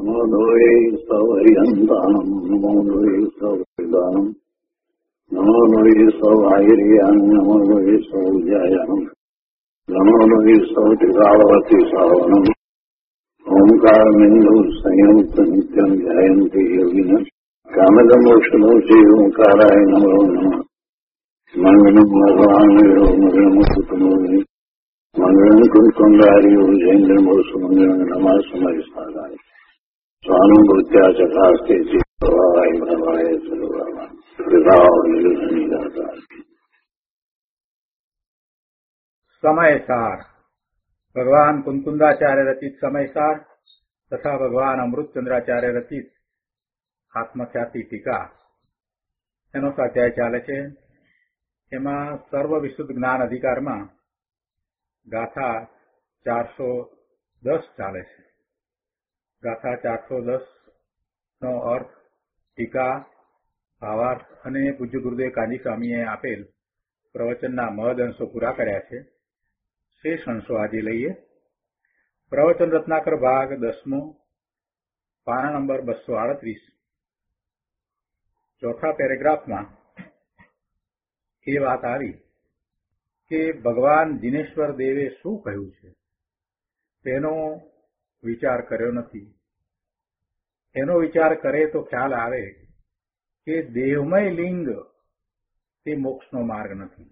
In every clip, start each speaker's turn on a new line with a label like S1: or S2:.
S1: નમો દ્વૈ સૌર્યંતાનમ નમો દ્વૈ સૌદાનમ નમો દ્વૈ સૌર્યાન નમો દ્વૈ સૌજાયાનમ નમો દ્વૈ સૌતિકાવતી સાવનમ ઓમકાર બિંદુ સંયુક્ત નિત્યમ ધ્યાયંતિ યોગિન કામદમોક્ષમોચે ઓંકારાય નમો નમઃ મંગલમ ભગવાન મંગલમ કુટુંબોની મંગલમ કુંકુંડારીઓ જૈન્દ્રમોસુ મંગલમ નમઃ સમયસ્થાનાય સ્વાનુભૂત્યા ચકાસ્તે ચિત્તવાય ભવાય સર્વવા કૃપાઓ નિર્ધનિદાતા.
S2: સમયસાર ભગવાન કુંકુંદાચાર્ય રચિત સમયસાર તથા ભગવાન અમૃતચંદ્રાચાર્ય રચિત આત્મખ્યાતિ ટીકા એનો સ્વાધ્યાય ચાલે છે. એમાં સર્વ વિશુદ્ધ જ્ઞાન અધિકારમાં ગાથા 410 ચાલે છે. ગાથા 410 નો અર્થ, ટીકા, ભાવાર્થ અને પૂજ્ય ગુરુદેવ કાંજી સ્વામીએ આપેલ પ્રવચનના મહદ અંશો પૂરા કર્યા છે. શેષ અંશો આજે લઈએ. પ્રવચન રત્નાકર ભાગ 10મો, પાના નંબર 238. ચોથા પેરેગ્રાફમાં એ વાત આવી કે ભગવાન જિનેશ્વર દેવે શું કહ્યું છે તેનો વિચાર કર્યો નથી. એનો વિચાર કરે તો ખ્યાલ આવે કે દેહમય લિંગ તે મોક્ષનો માર્ગ નથી,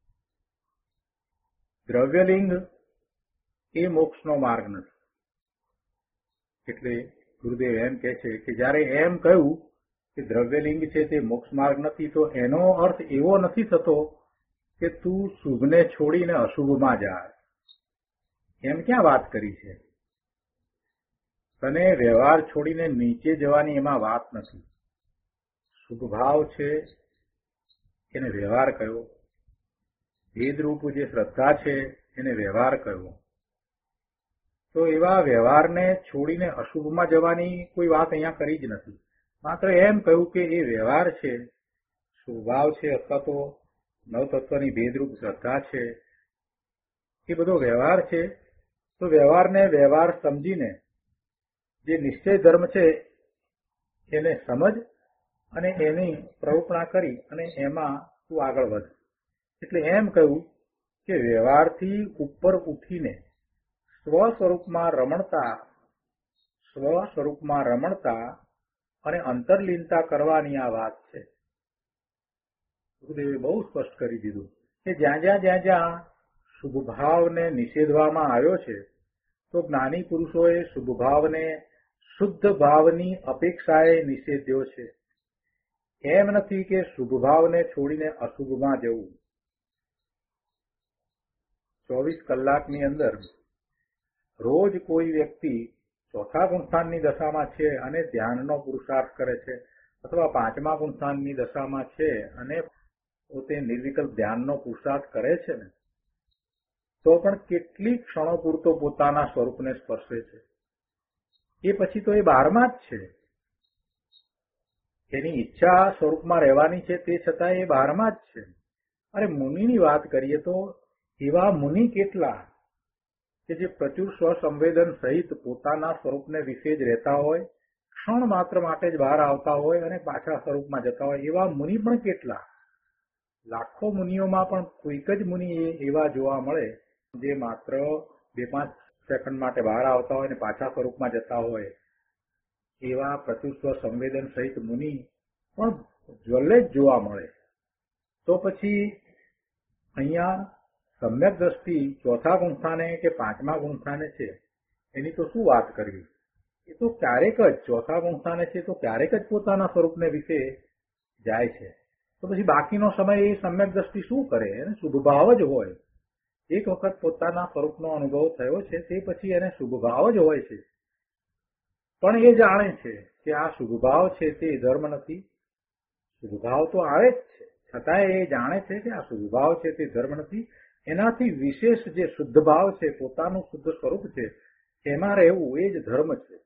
S2: દ્રવ્યલિંગ એ મોક્ષનો માર્ગ નથી. એટલે ગુરુદેવ એમ કહે છે કે જયારે એમ કહ્યું કે દ્રવ્યલિંગ છે તે મોક્ષ માર્ગ નથી, તો એનો અર્થ એવો નથી થતો કે તું શુભને છોડીને અશુભમાં જાય. એમ ક્યાં વાત કરી છે? તને વ્યવહાર છોડીને નીચે જવાની એમાં વાત નથી. શુભ ભાવ છે એને વ્યવહાર કયો, ભેદરૂપ જે શ્રદ્ધા છે એને વ્યવહાર કયો. તો એવા વ્યવહારને છોડીને અશુભમાં જવાની કોઈ વાત અહીંયા કરી જ નથી. માત્ર એમ કહ્યું કે એ વ્યવહાર છે, સ્વભાવ છે, અથવા તો નવતત્વની ભેદરૂપ શ્રદ્ધા છે, એ બધો વ્યવહાર છે. તો વ્યવહારને વ્યવહાર સમજીને જે નિશ્ચય ધર્મ છે એને સમજ અને એની પ્રવૃત્તિ કરી અને એમાં તું આગળ વધ. એટલે એમ કહ્યું કે વ્યવહારથી ઉપર ઉઠીને સ્વસ્વરૂપમાં રમણતા અને અંતરલીનતા કરવાની આ વાત છે. ગુરુદેવે બહુ સ્પષ્ટ કરી દીધું કે જ્યાં શુભ ભાવને નિષેધવામાં આવ્યો છે તો જ્ઞાની પુરુષોએ શુભ ભાવને શુદ્ધ ભાવની અપેક્ષાએ નિષેધ્યો છે. એમ નથી કે શુભ ભાવને છોડીને અશુભમાં જવું. 24 કલાકની અંદર રોજ કોઈ વ્યક્તિ ચોથા ગુણસ્થાનની દશામાં છે અને ધ્યાનનો પુરુષાર્થ કરે છે, અથવા 5મા ગુણસ્થાનની દશામાં છે અને પોતે નિર્વિકલ્પ ધ્યાનનો પુરુષાર્થ કરે છે ને, તો પણ કેટલીક ક્ષણો પૂરતો પોતાના સ્વરૂપને સ્પર્શે છે. એ પછી તો એ બહારમાં જ છે. એની ઈચ્છા સ્વરૂપમાં રહેવાની છે, તે છતાં એ બહારમાં જ છે. અરે મુનિની વાત કરીએ તો એવા મુનિ કેટલા કે જે પ્રચુર સ્વસંવેદન સહિત પોતાના સ્વરૂપને વિશે જ રહેતા હોય, ક્ષણ માત્ર માટે જ બહાર આવતા હોય અને પાછા સ્વરૂપમાં જતા હોય. એવા મુનિ પણ કેટલા. લાખો મુનિઓમાં પણ કોઈક જ મુનિ એવા જોવા મળે જે માત્ર 2-5 સેકન્ડ માટે બહાર આવતા હોય અને પાછા સ્વરૂપમાં જતા હોય. એવા પ્રચુર સ્વસંવેદન સહિત મુનિ પણ જલ્લે જ જોવા મળે. તો પછી અહીંયા સમ્યક દ્રષ્ટિ ચોથા ગુણસ્થાને કે 5મા ગુણસ્થાને છે એની તો શું વાત કરવી? એ તો ક્યારેક જ ચોથા ગુણસ્થાને છે તો ક્યારેક જ પોતાના સ્વરૂપને વિશે જાય છે. તો પછી બાકીનો સમય એ સમ્યક દ્રષ્ટિ શું કરે? એને શુભ ભાવ જ હોય. એક વખત પોતાના સ્વરૂપનો અનુભવ થયો છે તે પછી એને શુભ ભાવ જ હોય છે. પણ એ જાણે છે કે આ શુભ ભાવ છે તે ધર્મ નથી. શુભ ભાવ તો આવે જ છે, છતાંય એ જાણે છે કે આ શુભ ભાવ છે તે ધર્મ નથી. એનાથી વિશેષ જે શુદ્ધ ભાવ છે, પોતાનું શુદ્ધ સ્વરૂપ છે, એમાં રહેવું એ જ ધર્મ છે.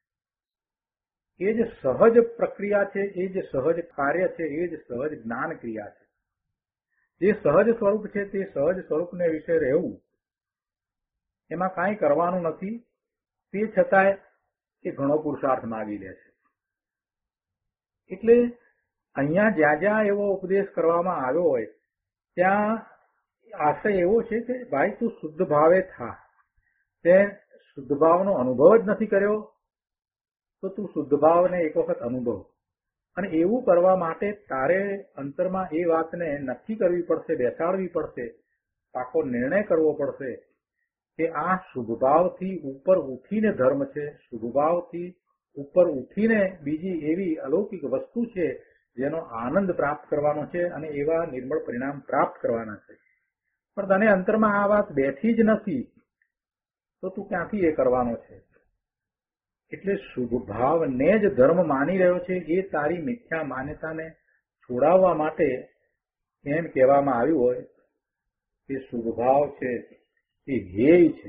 S2: એ જ સહજ પ્રક્રિયા છે, એ જ સહજ કાર્ય છે, એ જ સહજ જ્ઞાન ક્રિયા છે. જે સહજ સ્વરૂપ છે તે સહજ સ્વરૂપને વિશે રહેવું, એમાં કાંઈ કરવાનું નથી. તે છતાંય એ ઘણો પુરુષાર્થ માગી લે છે. એટલે અહીંયા જ્યાં જ્યાં એવો ઉપદેશ કરવામાં આવ્યો હોય ત્યાં આશય એવો છે કે ભાઈ તું શુદ્ધ ભાવે થા. તે શુદ્ધ ભાવનો અનુભવ જ નથી કર્યો તો તું શુદ્ધ ભાવને એક વખત અનુભવ. અને એવું કરવા માટે તારે અંતરમાં એ વાતને નક્કી કરવી પડશે, બેસાડવી પડશે, પાકો નિર્ણય કરવો પડશે કે આ શુભ ભાવથી ઉપર ઉઠીને ધર્મ છે, શુભ ભાવથી ઉપર ઉઠીને બીજી એવી અલૌકિક વસ્તુ છે જેનો આનંદ પ્રાપ્ત કરવાનો છે અને એવા નિર્મળ પરિણામ પ્રાપ્ત કરવાના છે. પણ તને અંતરમાં આ વાત બેઠી જ નથી તો તું ક્યાંથી એ કરવાનો છે? એટલે શુભ ભાવને જ ધર્મ માની રહ્યો છે એ તારી મિથ્યા માન્યતાને છોડાવવા માટે એમ કહેવામાં આવ્યું હોય કે શુભ ભાવ છે એ ધ્યેય છે.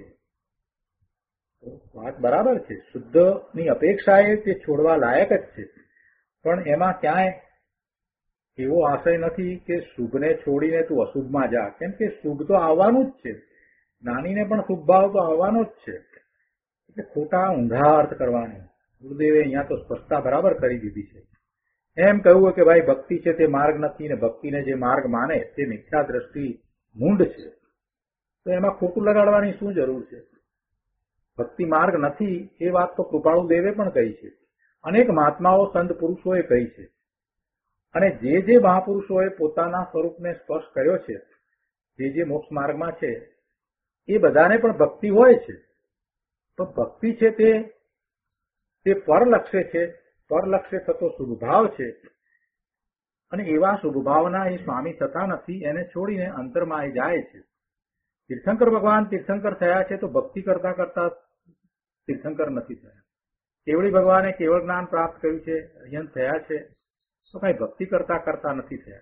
S2: વાત બરાબર છે, શુદ્ધની અપેક્ષાએ તે છોડવા લાયક જ છે, પણ એમાં ક્યાંય એવો આશય નથી કે શુભને છોડીને તું અશુભમાં જા. કેમ કે શુભ તો આવવાનું જ છે, જ્ઞાનીને પણ શુભ ભાવ તો આવવાનો જ છે. એટલે ખોટા ઊંધા અર્થ કરવાની ગુરુદેવે અહીંયા તો સ્પષ્ટતા બરાબર કરી દીધી છે. એમ કહ્યું કે ભાઈ ભક્તિ છે તે માર્ગ નથી ને ભક્તિને જે માર્ગ માને તે મિથ્યા દ્રષ્ટિ મૂંડ છે, તો એમાં ખોટું લગાડવાની શું જરૂર છે? ભક્તિ માર્ગ નથી એ વાત તો કૃપાળુ દેવે પણ કહી છે, અનેક મહાત્માઓ સંત પુરુષોએ કહી છે. અને જે મહાપુરુષોએ પોતાના સ્વરૂપને સ્પર્શ કર્યો છે, જે મોક્ષ માર્ગમાં છે, એ બધાને પણ ભક્તિ હોય છે. તો ભક્તિ છે તે પરલક્ષ્ય છે, પરલક્ષ્ય થતો શુભભાવ છે. અને એવા શુભભાવના એ સ્વામી થતા નથી, એને છોડીને અંતરમાં એ જાય છે. તીર્થંકર ભગવાન તીર્થંકર થયા છે તો ભક્તિ કરતા કરતા તીર્થંકર નથી થયા. કેવળી ભગવાને કેવળ જ્ઞાન પ્રાપ્ત કર્યું છે, અયન થયા છે, તો કઈ ભક્તિ કરતા કરતા નથી થયા.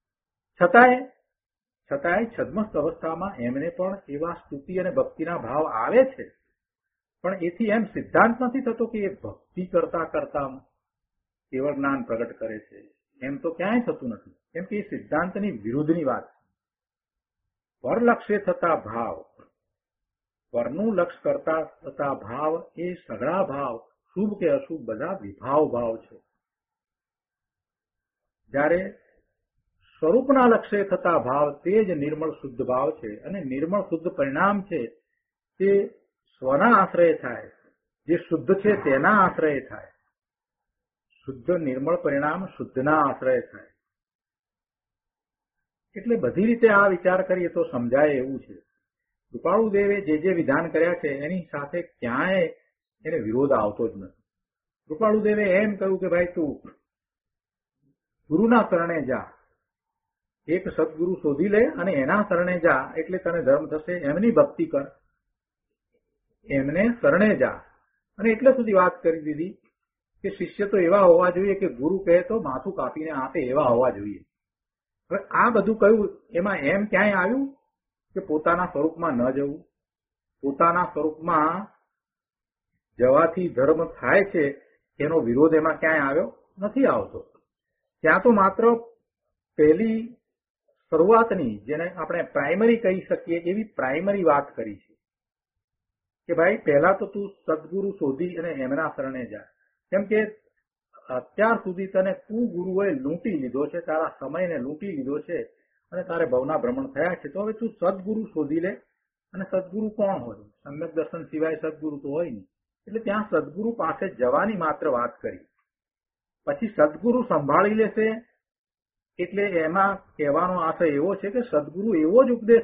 S2: છતાંય છદ્મસ્ત અવસ્થામાં એમને પણ એવા સ્તુતિ અને ભક્તિના ભાવ આવે છે. પણ એથી એમ સિદ્ધાંત નથી થતો કે એ ભક્તિ કરતા કરતા કેવળ જ્ઞાન પ્રગટ કરે છે, એમ તો ક્યાંય થતું નથી. કેમ કે એ સિદ્ધાંતની વિરુદ્ધની વાત છે. પરલક્ષ્ય થતા ભાવ, પરનું લક્ષ્ય કરતા થતા ભાવ એ સઘળા ભાવ, શુભ કે અશુભ બધા વિભાવ ભાવ છે. જ્યારે સ્વરૂપના લક્ષ્ય થતા ભાવ તે જ નિર્મળ શુદ્ધ ભાવ છે. અને નિર્મળ શુદ્ધ પરિણામ છે તે સ્વના આશ્રય થાય, જે શુદ્ધ છે તેના આશ્રય થાય. શુદ્ધ નિર્મળ પરિણામ શુદ્ધના આશ્રય થાય. એટલે બધી રીતે આ વિચાર કરીએ તો સમજાય એવું છે. કૃપાળુ દેવે જે વિધાન કર્યા છે એની સાથે ક્યાંય એને વિરોધ આવતો જ નથી. કૃપાળુ દેવે એમ કહ્યું કે ભાઈ તું ગુરુના શરણે જા, એક સદગુરુ શોધી લે અને એના શરણે જા એટલે તને ધર્મ થશે. એમની ભક્તિ કર, એમને શરણે જા. અને એટલે સુધી વાત કરી દીધી કે શિષ્ય તો એવા હોવા જોઈએ કે ગુરુ કહે તો માથું કાપીને આપે એવા હોવા જોઈએ. હવે આ બધું કહ્યું એમાં એમ ક્યાંય આવ્યું કે પોતાના સ્વરૂપમાં ન જવું? પોતાના સ્વરૂપમાં જવાથી ધર્મ થાય છે એનો વિરોધ એમાં ક્યાંય આવ્યો નથી આવતો. ત્યાં તો માત્ર પહેલી શરૂઆતની, જેને આપણે પ્રાઇમરી કહી શકીએ એવી પ્રાઇમરી વાત કરી છે કે ભાઈ પહેલા તો તું સદગુરુ શોધી અને એમના શરણે જા. કેમ કે અત્યાર સુધી તને કુગુરુએ લૂંટી લીધો છે, તારા સમયને લૂંટી લીધો છે અને તારે ભવના ભ્રમણ થયા છે. તો હવે તું સદગુરુ શોધી લે. અને સદગુરુ કોણ હોય? સમ્યક દર્શન સિવાય સદગુરુ તો હોય નહીં. એટલે ત્યાં સદગુરુ પાસે જવાની માત્ર વાત કરી. પછી સદગુરુ સંભાળી લેશે. એટલે એમાં કહેવાનો આશય એવો છે કે સદગુરુ એવો જ ઉપદેશ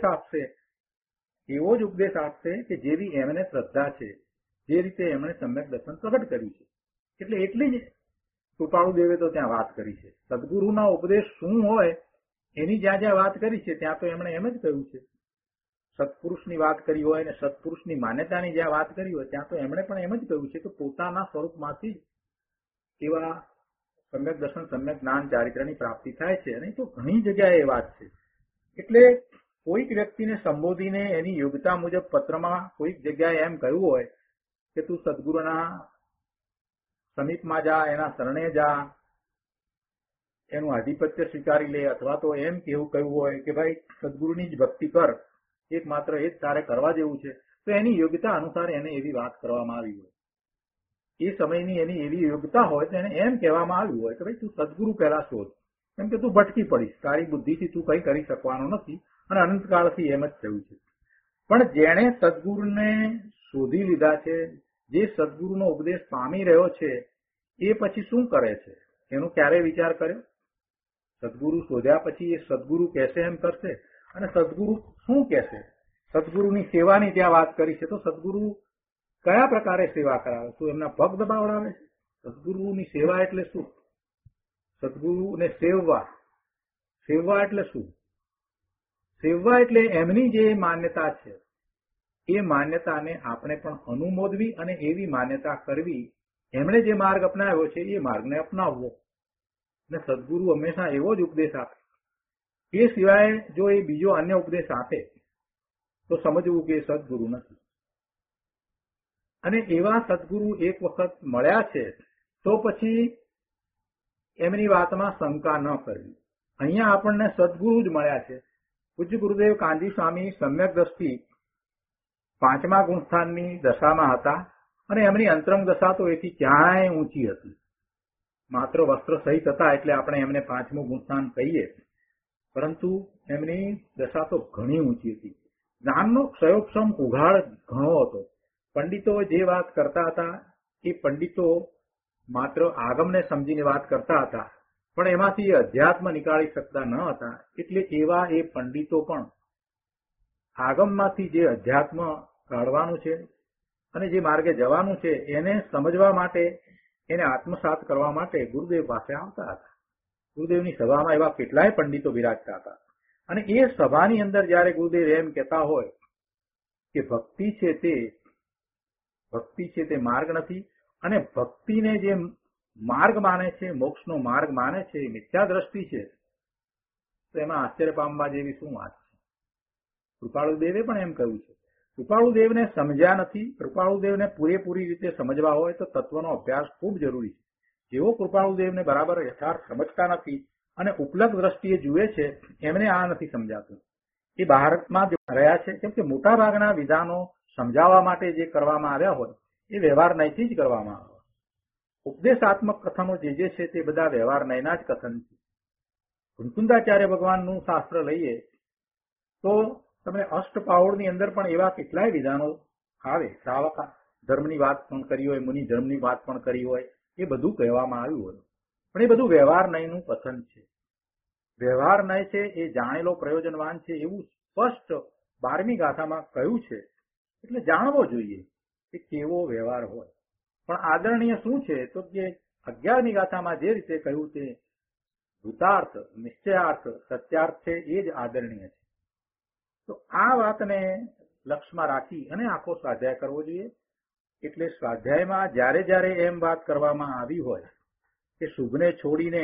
S2: આપશે કે જેવી એમને શ્રદ્ધા છે, જે રીતે એમણે સમ્યક દર્શન પ્રગટ કર્યું છે. એટલે એટલી જ કૃપાળુ દેવે તો ત્યાં વાત કરી છે. સદગુરુના ઉપદેશ શું હોય એની જ્યાં જ્યાં વાત કરી છે ત્યાં તો એમણે એમ જ કહ્યું છે. સત્પુરુષની વાત કરી હોય અને સત્પુરુષની માન્યતાની જ્યાં વાત કરી હોય ત્યાં તો એમણે પણ એમ જ કહ્યું છે કે પોતાના સ્વરૂપમાંથી એવા સમ્યક દર્શન, સમ્યક જ્ઞાન, ચારિત્રની પ્રાપ્તિ થાય છે. અને તો ઘણી જગ્યાએ એ વાત છે. એટલે કોઈક વ્યક્તિને સંબોધીને એની યોગ્યતા મુજબ પત્રમાં કોઈક જગ્યાએ એમ કહ્યું હોય કે તું સદગુરુના સમીપમાં જા, એના શરણે જા, એનું આધિપત્ય સ્વીકારી લે, અથવા તો એમ કેવું કહ્યું હોય કે ભાઈ સદગુરુની જ ભક્તિ કર, એકમાત્ર એ જ તારે કરવા જેવું છે, તો એની યોગ્યતા અનુસાર એને એવી વાત કરવામાં આવી હોય. એ સમયની એની એવી યોગ્યતા હોય તો એને એમ કહેવામાં આવ્યું હોય કે ભાઈ તું સદગુરુ પહેલા શોધ, કેમ કે તું ભટકી પડીશ, તારી બુદ્ધિથી તું કંઈ કરી શકવાનો નથી અને અનંતકાળથી એમ જ થયું છે. પણ જેણે સદગુરુને શોધી લીધા છે, જે સદગુરુનો ઉપદેશ પામી રહ્યો છે, એ પછી શું કરે છે એનો ક્યારે વિચાર કર્યો? સદગુરુ શોધ્યા પછી એ સદગુરુ કહેશે એમ કરશે. અને સદગુરુ શું કહેશે? સદગુરુની સેવાની ત્યાં વાત કરી છે, તો સદગુરુ કયા પ્રકારે સેવા કરાવે? શું એમના પગ દબાવડાવે છે? સદગુરુની સેવા એટલે શું? સદગુરુને સેવવા, સેવવા એટલે શું? સેવવા એટલે એમની જે માન્યતા છે એ માન્યતાને આપણે પણ અનુમોદવી અને એવી માન્યતા કરવી. એમણે જે માર્ગ અપનાવ્યો છે એ માર્ગને અપનાવવો. અને સદગુરુ હંમેશા એવો જ ઉપદેશ આપે. એ સિવાય જો એ બીજો અન્ય ઉપદેશ આપે તો સમજવું કે સદગુરુ નથી. અને એવા સદગુરુ એક વખત મળ્યા છે તો પછી એમની વાતમાં શંકા ન કરવી. અહીંયા આપણને સદગુરુ જ મળ્યા છે. પૂજ્ય ગુરુદેવ કાંજી સ્વામી સમ્યક દ્રષ્ટિ 5મા ગુણસ્થાનની દશામાં હતા અને એમની અંતરંગ દશા તો એથી ક્યાંય ઊંચી હતી. માત્ર વસ્ત્ર સહિત હતા એટલે આપણે એમને 5મું ગુણસ્થાન કહીએ, પરંતુ એમની દશા તો ઘણી ઊંચી હતી. જ્ઞાનનો ક્ષયોક્ષમ ઉઘાડ ઘણો હતો. પંડિતો જે વાત કરતા હતા એ પંડિતો માત્ર આગમને સમજીને વાત કરતા હતા, પણ એમાંથી અધ્યાત્મ નીકાળી શકતા ન હતા. એટલે એવા એ પંડિતો પણ આગમમાંથી જે અધ્યાત્મ કાઢવાનું છે અને જે માર્ગે જવાનું છે એને સમજવા માટે, એને આત્મસાત કરવા માટે ગુરુદેવ પાસે આવતા હતા. ગુરુદેવની સભામાં એવા કેટલાય પંડિતો બિરાજતા હતા. અને એ સભાની અંદર જયારે ગુરુદેવ એમ કહેતા હોય કે ભક્તિ છે તે માર્ગ નથી, અને ભક્તિને જે માર્ગ માને છે, મોક્ષનો માર્ગ માને છે, એ મિથ્યા દ્રષ્ટિ છે, તો એમાં આશ્ચર્ય પામવા જેવી શું વાત છે? કૃપાળુદેવે પણ એમ કહ્યું છે. કૃપાળુદેવને સમજ્યા નથી. કૃપાળુદેવને પૂરેપૂરી રીતે સમજવા હોય તો તત્વનો અભ્યાસ ખૂબ જરૂરી છે. જેઓ કૃપાળુદેવને બરાબર યથાર્થ સમજતા નથી અને ઉપલબ્ધ દ્રષ્ટિએ જુએ છે, એમને આ નથી સમજાતું. એ ભારતમાં જ રહ્યા છે, કેમ કે મોટા ભાગના વિધાનો સમજાવવા માટે જે કરવામાં આવ્યા હોય એ વ્યવહાર નયથી જ કરવામાં આવે. ઉપદેશાત્મક કથનો જે છે તે બધા વ્યવહાર નયના જ કથન છે. કુંકુંદાચાર્ય ભગવાનનું શાસ્ત્ર લઈએ તો તમે અષ્ટપાઓળની અંદર પણ એવા કેટલાય વિધાનો આવે. શ્રાવક ધર્મની વાત પણ કરી હોય, મુનિ ધર્મની વાત પણ કરી હોય, એ બધું કહેવામાં આવ્યું હોય. પણ એ બધું વ્યવહાર નયનું કથન છે. વ્યવહાર નય છે એ જાણેલો પ્રયોજનવાન છે એવું સ્પષ્ટ 12મી ગાથામાં કહ્યું છે. એટલે જાણવો જોઈએ કે કેવો વ્યવહાર હોય. પણ આદરણીય શું છે તો કે 11મી ગાથામાં જે રીતે કહ્યું તે ભૂતાર્થ, નિશ્ચયાર્થ, સત્યાર્થ છે એ જ આદરણીય છે. તો આ વાતને લક્ષમાં રાખી અને આખો સ્વાધ્યાય કરવો જોઈએ. એટલે સ્વાધ્યાયમાં જ્યારે જ્યારે એમ વાત કરવામાં આવી હોય કે શુભને છોડીને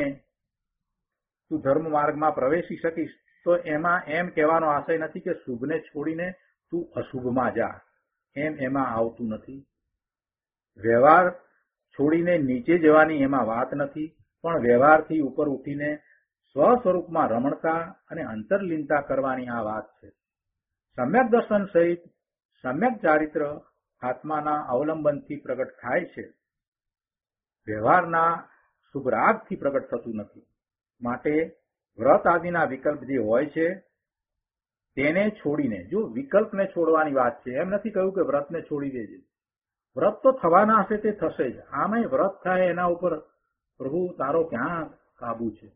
S2: તું ધર્મ માર્ગમાં પ્રવેશી શકીશ, તો એમાં એમ કહેવાનો આશય નથી કે શુભને છોડીને તું અશુભમાં જા, એમાં આવતું નથી. વ્યવહાર છોડીને નીચે જવાની એમાં વાત નથી, પણ વ્યવહારથી ઉપર ઉઠીને સ્વ સ્વરૂપમાં રમણતા અને અંતરલીનતા કરવાની આ વાત છે. સમ્યક દર્શન સહિત સમ્યક ચારિત્ર આત્માના અવલંબનથી પ્રગટ થાય છે, વ્યવહારના શુભરાગથી પ્રગટ થતું નથી. માટે વ્રત આદિના વિકલ્પ જે હોય છે તેને છોડીને, જો વિકલ્પને છોડવાની વાત છે, એમ નથી કહ્યું કે વ્રતને છોડી દેજે. વ્રત તો થવાના હશે તે થશે જ. આમાંય વ્રત થાય એના ઉપર પ્રભુ તારો ક્યાં કાબુ છે?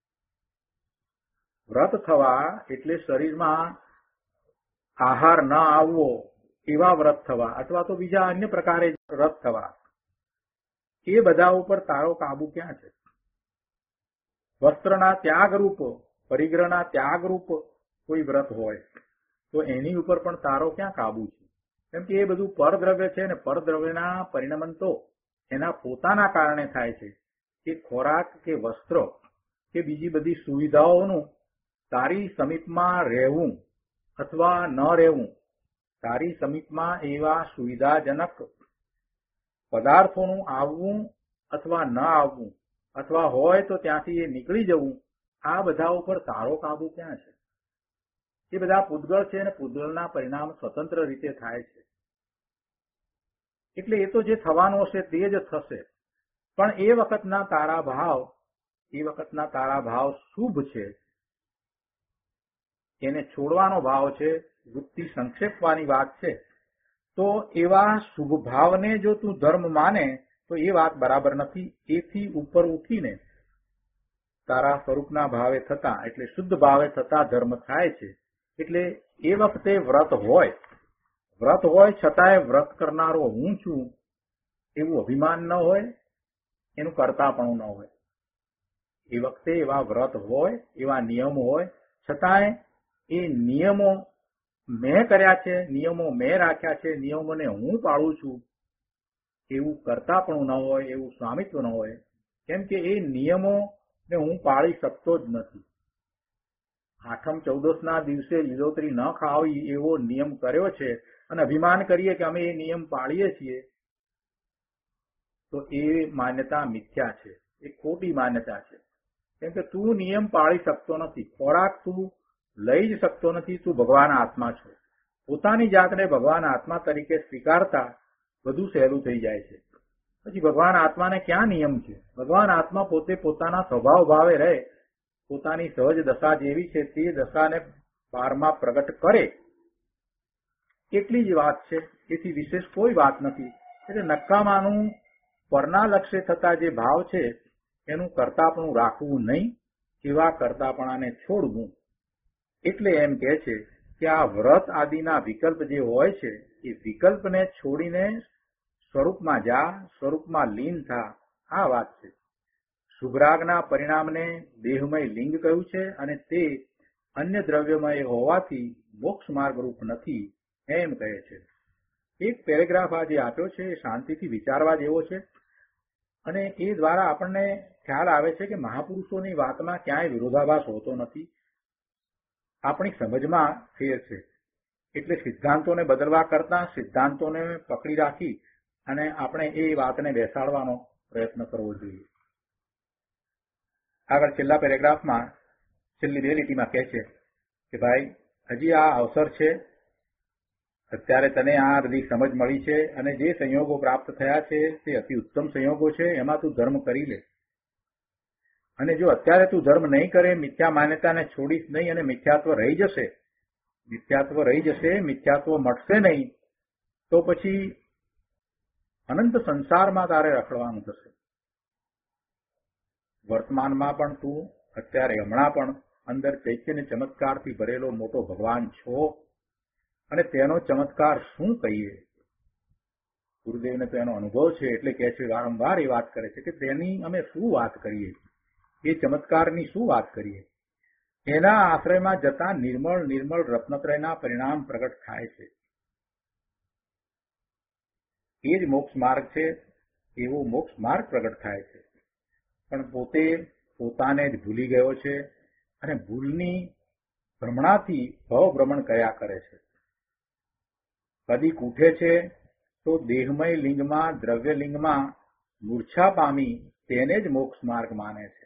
S2: વ્રત થવા એટલે શરીરમાં આહાર ન આવવો એવા વ્રત થવા, અથવા તો બીજા અન્ય પ્રકારે વ્રત થવા, એ બધા ઉપર તારો કાબુ ક્યાં છે? વસ્ત્રના ત્યાગરૂપ, પરિગ્રહના ત્યાગરૂપ કોઈ વ્રત હોય તો એની ઉપર પણ તારો ક્યાં કાબુ છે? કેમ કે એ બધું પરદ્રવ્ય છે ને પરદ્રવ્યના પરિણમન તો એના પોતાના કારણે થાય છે. કે ખોરાક કે વસ્ત્ર કે બીજી બધી સુવિધાઓનું તારી સમીપમાં રહેવું અથવા ન રહેવું, તારી સમીપમાં એવા સુવિધાજનક પદાર્થોનું આવવું અથવા ન આવવું, અથવા હોય તો ત્યાંથી એ નીકળી જવું, આ બધા ઉપર તારો કાબુ ક્યાં છે? એ બધા પૂતગળ છે અને પૂતગળના પરિણામ સ્વતંત્ર રીતે થાય છે. એટલે એ તો જે થવાનું હશે તે જ થશે. પણ એ વખતના તારા ભાવ શુભ છે, એને છોડવાનો ભાવ છે, વૃત્તિ સંક્ષેપવાની વાત છે. તો એવા શુભ ભાવને જો તું ધર્મ માને તો એ વાત બરાબર નથી. એથી ઉપર ઉઠીને તારા સ્વરૂપના ભાવે થતા, એટલે શુદ્ધ ભાવે થતા ધર્મ થાય છે. એટલે એ વખતે વ્રત હોય છતાંય વ્રત કરનારો હું છું એવું અભિમાન ન હોય, એનું કરતાપણું ન હોય. એ વખતે એવા વ્રત હોય, એવા નિયમો હોય, છતાંય એ નિયમો મેં કર્યા છે, નિયમો મેં રાખ્યા છે, નિયમોને હું પાળું છું એવું કરતાપણું ન હોય, એવું સ્વામિત્વ ન હોય. કેમ કે એ નિયમોને હું પાળી શકતો જ નથી. આઠમ ચૌદસના દિવસે લીલોતરી ન ખાવી એવો નિયમ કર્યો છે અને અભિમાન કરીએ કે અમે એ નિયમ પાળીએ છીએ, તો એ માન્યતા મિથ્યા છે, એ ખોટી માન્યતા છે. કેમ કે તું નિયમ પાળી શકતો નથી, ખોરાક તું લઈ જ શકતો નથી. તું ભગવાન આત્મા છો. પોતાની જાતને ભગવાન આત્મા તરીકે સ્વીકારતા બધું સહેલું થઈ જાય છે. પછી ભગવાન આત્માને ક્યાં નિયમ છે? ભગવાન આત્મા પોતે પોતાના સ્વભાવ ભાવે રહે, પોતાની સહજ દશા જેવી છે તે દશાને બહારમાં પ્રગટ કરે એટલી જ વાત છે. એથી વિશેષ કોઈ વાત નથી. એટલે નકામાનું પરના લક્ષ્ય થતા જે ભાવ છે એનું કરતાપણું રાખવું નહીં, એવા કરતાપણાને છોડવું. એટલે એમ કહે છે કે આ વ્રત આદિના વિકલ્પ જે હોય છે એ વિકલ્પને છોડીને સ્વરૂપમાં જા, સ્વરૂપમાં લીન થા, આ વાત છે. શુભરાગના પરિણામને દેહમય લિંગ કહ્યું છે અને તે અન્ય દ્રવ્યમય હોવાથી મોક્ષ માર્ગરૂપ નથી એમ કહે છે. એક પેરેગ્રાફ આ જે આપ્યો છે એ શાંતિથી વિચારવા જેવો છે અને એ દ્વારા આપણને ખ્યાલ આવે છે કે મહાપુરુષોની વાતમાં ક્યાંય વિરોધાભાસ હોતો નથી. આપણી સમજમાં ફેર છે. એટલે સિદ્ધાંતોને બદલવા કરતા સિદ્ધાંતોને પકડી રાખી અને આપણે એ વાતને બેસાડવાનો પ્રયત્ન કરવો જોઈએ. આગળ છેલ્લા પેરેગ્રાફમાં છેલ્લી 2 લીટીમાં કહે છે કે ભાઈ હજી આ અવસર છે, અત્યારે તને આ બધી સમજ મળી છે અને જે સંયોગો પ્રાપ્ત થયા છે તે અતિ ઉત્તમ સંયોગો છે, એમાં તું ધર્મ કરી લે. અને જો અત્યારે તું ધર્મ નહીં કરે, મિથ્યા માન્યતાને છોડીશ નહીં અને મિથ્યાત્વ રહી જશે, મિથ્યાત્વ મટશે નહીં, તો પછી અનંત સંસારમાં તારે રખડવાનું થશે. વર્તમાનમાં પણ તું અત્યારે હમણાં પણ અંદર ચૈતન્ય ચમત્કારથી ભરેલો મોટો ભગવાન છો અને તેનો ચમત્કાર શું કહીએ? ગુરુદેવને તો એનો અનુભવ છે એટલે કહે છે, વારંવાર એ વાત કરે છે કે તેની અમે શું વાત કરીએ, એ ચમત્કારની શું વાત કરીએ? એના આશ્રયમાં જતા નિર્મળ રત્નત્રયના પરિણામ પ્રગટ થાય છે. એ જ મોક્ષ માર્ગ છે, એવો મોક્ષ માર્ગ પ્રગટ થાય છે. પણ પોતાને જ ભૂલી ગયો છે અને ભૂલની ભ્રમણાથી ભવભ્રમણ કર્યા કરે છે. કદીક ઉઠે છે તો દેહમય લિંગમાં, દ્રવ્ય લિંગમાં મૂર્છા પામી તેને જ મોક્ષ માર્ગ માને છે.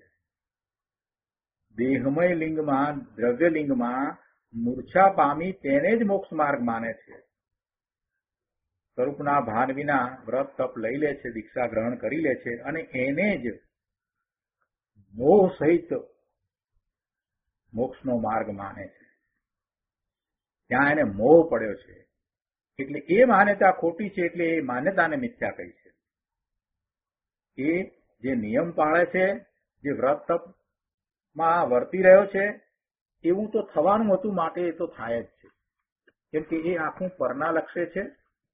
S2: દેહમય લિંગમાં, દ્રવ્ય લિંગમાં મૂર્છા પામી તેને જ મોક્ષ માર્ગ માને છે. સ્વરૂપના ભાન વિના વ્રત તપ લઈ લે છે, દીક્ષા ગ્રહણ કરી લે છે અને એને જ મોહ સહિત મોક્ષનો માર્ગ માને છે. ત્યાં એને મોહ પડ્યો છે એટલે એ માન્યતા ખોટી છે, એટલે એ માન્યતાને મિથ્યા કહી છે. એ જે નિયમ પાળે છે, જે વ્રત તપમાં વર્તી રહ્યો છે, એવું તો થવાનું હતું, માટે એ તો થાય જ છે. કેમ કે એ આખું પરના લક્ષ્ય છે.